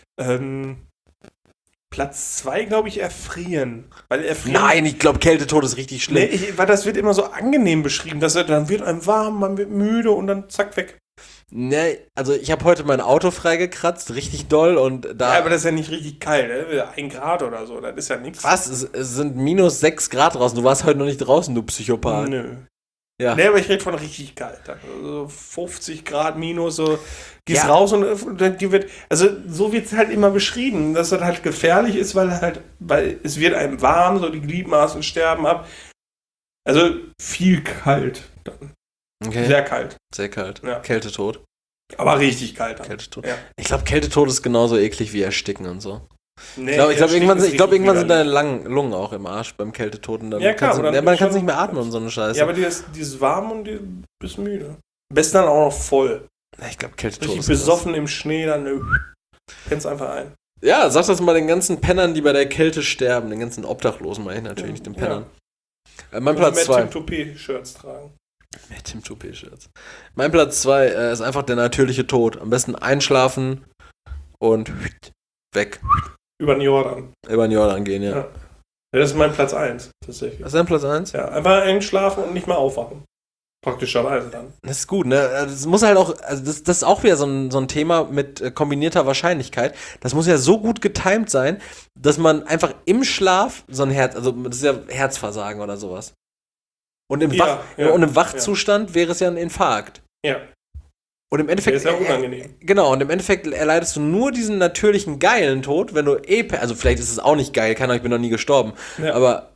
Platz 2, glaube ich, erfrieren. Weil erfrieren. Nein, ich glaube, Kältetod ist richtig schlimm. Nee, weil das wird immer so angenehm beschrieben, dass dann wird einem warm, man wird müde und dann zack, weg. Nee, also ich habe heute mein Auto freigekratzt, richtig doll und da... Ja, aber das ist ja nicht richtig kalt, ne? 1 Grad oder so, das ist ja nichts. Was? Es sind minus 6 Grad draußen, du warst heute noch nicht draußen, du Psychopath. Nö. Ja. Nee, aber ich rede von richtig kalt. Also 50 Grad minus, so gehst raus und die wird, also so wird es halt immer beschrieben, dass das halt gefährlich ist, weil es wird einem warm, so die Gliedmaßen sterben ab. Also viel kalt dann. Okay. Sehr kalt. Sehr kalt. Ja. Kältetod. Aber richtig kalt dann. Kältetod. Ja. Ich glaube, Kältetod ist genauso eklig wie Ersticken und so. Nee, ich glaube, irgendwann sind deine Lungen auch im Arsch beim Kältetod. Und dann ja, klar. man kann nicht mehr atmen und so eine Scheiße. Ja, aber dieses warm und du bist müde. Am besten dann auch noch voll. Ich glaube, Kältetod richtig ist besoffen im Schnee, dann pennst einfach ein. Ja, sag das mal den ganzen Pennern, die bei der Kälte sterben. Den ganzen Obdachlosen meine ich natürlich, nicht den Pennern. Ja. Mein Platz 2. Tim Toupet-Shirts tragen. Mehr Tim Toupet-Shirts. Mein Platz 2 ist einfach der natürliche Tod. Am besten einschlafen und weg. Über den Jordan. Über den Jordan gehen, ja. Das ist mein Platz 1, tatsächlich. Das ist dein Platz 1? Ja, einfach einschlafen und nicht mehr aufwachen. Praktischerweise dann. Das ist gut, ne? Das muss halt auch, also das ist auch wieder so ein Thema mit kombinierter Wahrscheinlichkeit. Das muss ja so gut getimt sein, dass man einfach im Schlaf so ein das ist ja Herzversagen oder sowas. Und im Wachzustand wäre es ja ein Infarkt. Ja. Und im Endeffekt. ist ja unangenehm. Genau, und im Endeffekt erleidest du nur diesen natürlichen geilen Tod, wenn du also vielleicht ist es auch nicht geil, keine Ahnung, ich bin noch nie gestorben. Ja. Aber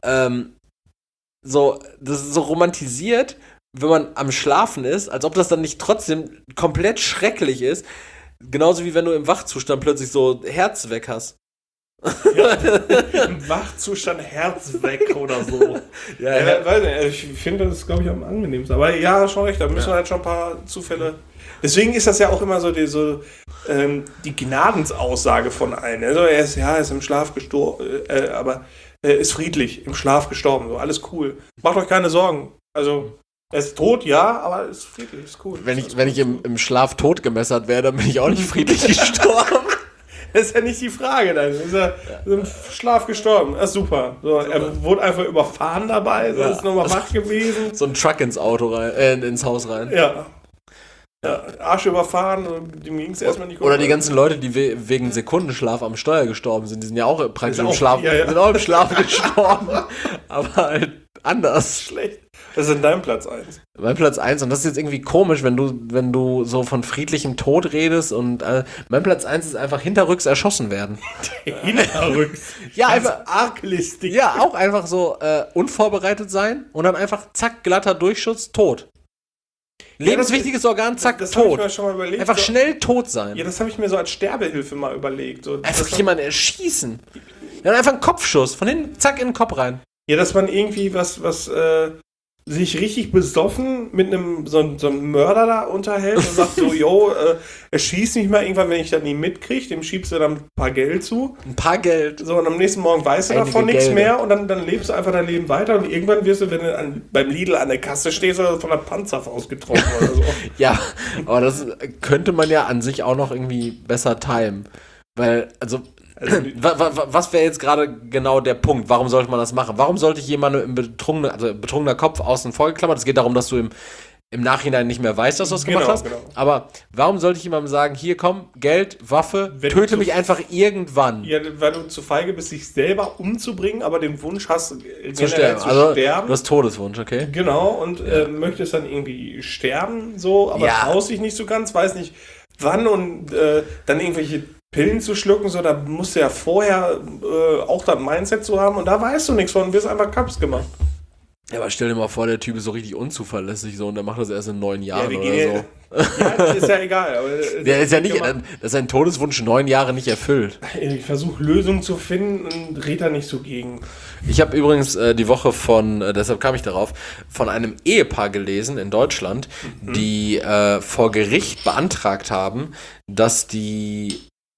das ist so romantisiert, wenn man am Schlafen ist, als ob das dann nicht trotzdem komplett schrecklich ist. Genauso wie wenn du im Wachzustand plötzlich so Herz weg hast. Ja, im Wachzustand Herz weg oder so. Weiß nicht, ich finde das, glaube ich, am angenehmsten. Aber ja, schon recht, da müssen halt schon ein paar Zufälle. Deswegen ist das ja auch immer so die Gnadensaussage von allen. Also er ist im Schlaf gestorben, aber er ist friedlich, im Schlaf gestorben. So, alles cool. Macht euch keine Sorgen. Also, er ist tot, ja, aber er ist friedlich, ist cool. Wenn ich im Schlaf tot gemessert wäre, dann bin ich auch nicht friedlich gestorben. Das ist ja nicht die Frage dann. Ist er im Schlaf gestorben. Das ist super. So, er wurde einfach überfahren dabei, ist nochmal wach gewesen. So ein Truck ins Haus rein. Ja. Arsch überfahren und dem ging es erstmal nicht gut. Oder die ganzen Leute, die wegen Sekundenschlaf am Steuer gestorben sind, die sind ja auch praktisch im Schlaf, sind auch im Schlaf gestorben. Aber halt anders. Schlecht. Das ist dein Platz 1. Mein Platz 1, und das ist jetzt irgendwie komisch, wenn du so von friedlichem Tod redest und mein Platz 1 ist einfach hinterrücks erschossen werden. Hinterrücks? Ja, einfach arglistig. Ja, auch einfach so unvorbereitet sein und dann einfach zack, glatter Durchschuss, tot. Lebenswichtiges Organ, zack, das hab ich tot. mir schon mal überlegt. Einfach so, schnell tot sein. Ja, das habe ich mir so als Sterbehilfe mal überlegt. So, Einfach jemanden erschießen. Dann einfach einen Kopfschuss. Von hinten, zack, in den Kopf rein. Ja, dass man irgendwie sich richtig besoffen mit so einem Mörder da unterhält und sagt so, yo, er schießt mich mal irgendwann, wenn ich das nie mitkriege, dem schiebst du dann ein paar Geld zu. Ein paar Geld. So, und am nächsten Morgen weißt du davon nichts mehr und dann lebst du einfach dein Leben weiter und irgendwann wirst du, wenn du beim Lidl an der Kasse stehst, von der Panzerfaust getroffen oder so. Ja, aber das könnte man ja an sich auch noch irgendwie besser timen. Weil, also was wäre jetzt gerade genau der Punkt? Warum sollte man das machen? Warum sollte ich jemandem im betrunkener Kopf außen vor geklammert? Es geht darum, dass du im Nachhinein nicht mehr weißt, dass du das gemacht hast. Genau. Aber warum sollte ich jemandem sagen, hier komm, Geld, Waffe, töte mich einfach irgendwann? Ja, weil du zu feige bist, dich selber umzubringen, aber den Wunsch hast, zu sterben. Du hast Todeswunsch, okay? Genau, und möchtest dann irgendwie sterben, so, aber traust dich nicht so ganz, weiß nicht wann und dann irgendwelche Pillen zu schlucken, so, da musst du ja vorher auch das Mindset zu haben und da weißt du nichts von, wirst einfach Kaps gemacht. Ja, aber stell dir mal vor, der Typ ist so richtig unzuverlässig so und der macht das erst in 9 Jahren oder so. Ja, das ist ja egal. Aber der ist ja nicht, dass sein Todeswunsch 9 Jahre nicht erfüllt. Ich versuche Lösungen zu finden und red da nicht so gegen. Ich habe übrigens die Woche deshalb kam ich darauf, von einem Ehepaar gelesen in Deutschland, die vor Gericht beantragt haben, dass die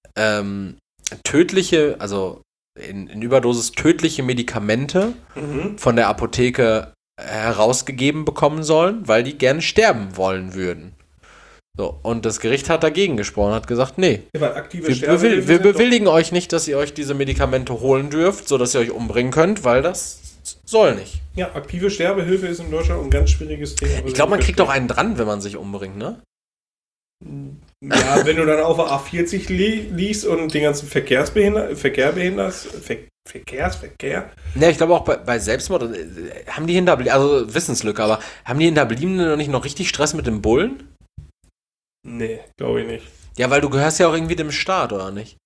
tödliche, also in Überdosis tödliche Medikamente von der Apotheke herausgegeben bekommen sollen, weil die gerne sterben wollen würden. So, und das Gericht hat dagegen gesprochen, hat gesagt, nee, wir bewilligen euch nicht, dass ihr euch diese Medikamente holen dürft, sodass ihr euch umbringen könnt, weil das soll nicht. Ja, aktive Sterbehilfe ist in Deutschland ein ganz schwieriges Thema. Ich glaube, man kriegt auch einen dran, wenn man sich umbringt, ne? Ja, wenn du dann auf der A40 liegst und den ganzen Verkehr behinderst. Ja, ich glaube auch bei Selbstmord haben die Hinterbliebenen, also Wissenslücke, aber haben die Hinterbliebenen noch nicht noch richtig Stress mit dem Bullen? Nee, glaube ich nicht. Ja, weil du gehörst ja auch irgendwie dem Staat, oder nicht?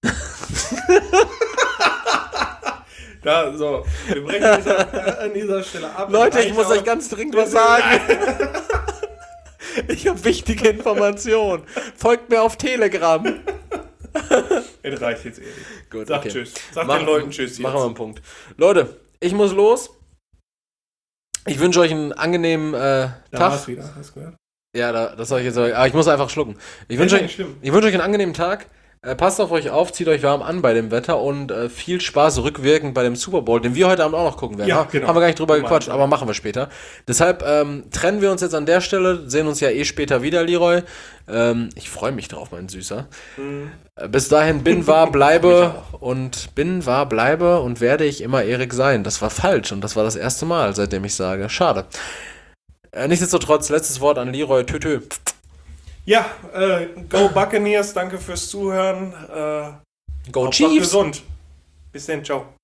Da, so, wir brechen an dieser Stelle ab. Leute, ich muss euch ganz dringend was sagen. Ich habe wichtige Informationen. Folgt mir auf Telegram. Es reicht jetzt ehrlich. Gut, Sag okay. Tschüss. Sag den Leuten Tschüss jetzt. Machen wir einen Punkt. Leute, ich muss los. Ich wünsche euch einen angenehmen Tag. War's wieder, hast du gehört? Ja, das soll ich jetzt sagen. Aber ich muss einfach schlucken. Ich wünsche euch einen angenehmen Tag. Passt auf euch auf, zieht euch warm an bei dem Wetter und viel Spaß rückwirkend bei dem Super Bowl, den wir heute Abend auch noch gucken werden. Ja, genau. Haben wir gar nicht drüber gequatscht, aber machen wir später. Deshalb trennen wir uns jetzt an der Stelle, sehen uns ja später wieder, Leroy. Ich freue mich drauf, mein Süßer. Bis dahin bin, war, bleibe und werde ich immer Erik sein. Das war falsch und das war das erste Mal, seitdem ich sage. Schade. Nichtsdestotrotz, letztes Wort an Leroy. Tschö. Ja, go Buccaneers, danke fürs Zuhören. Go Chiefs. Gesund. Bis dann, ciao.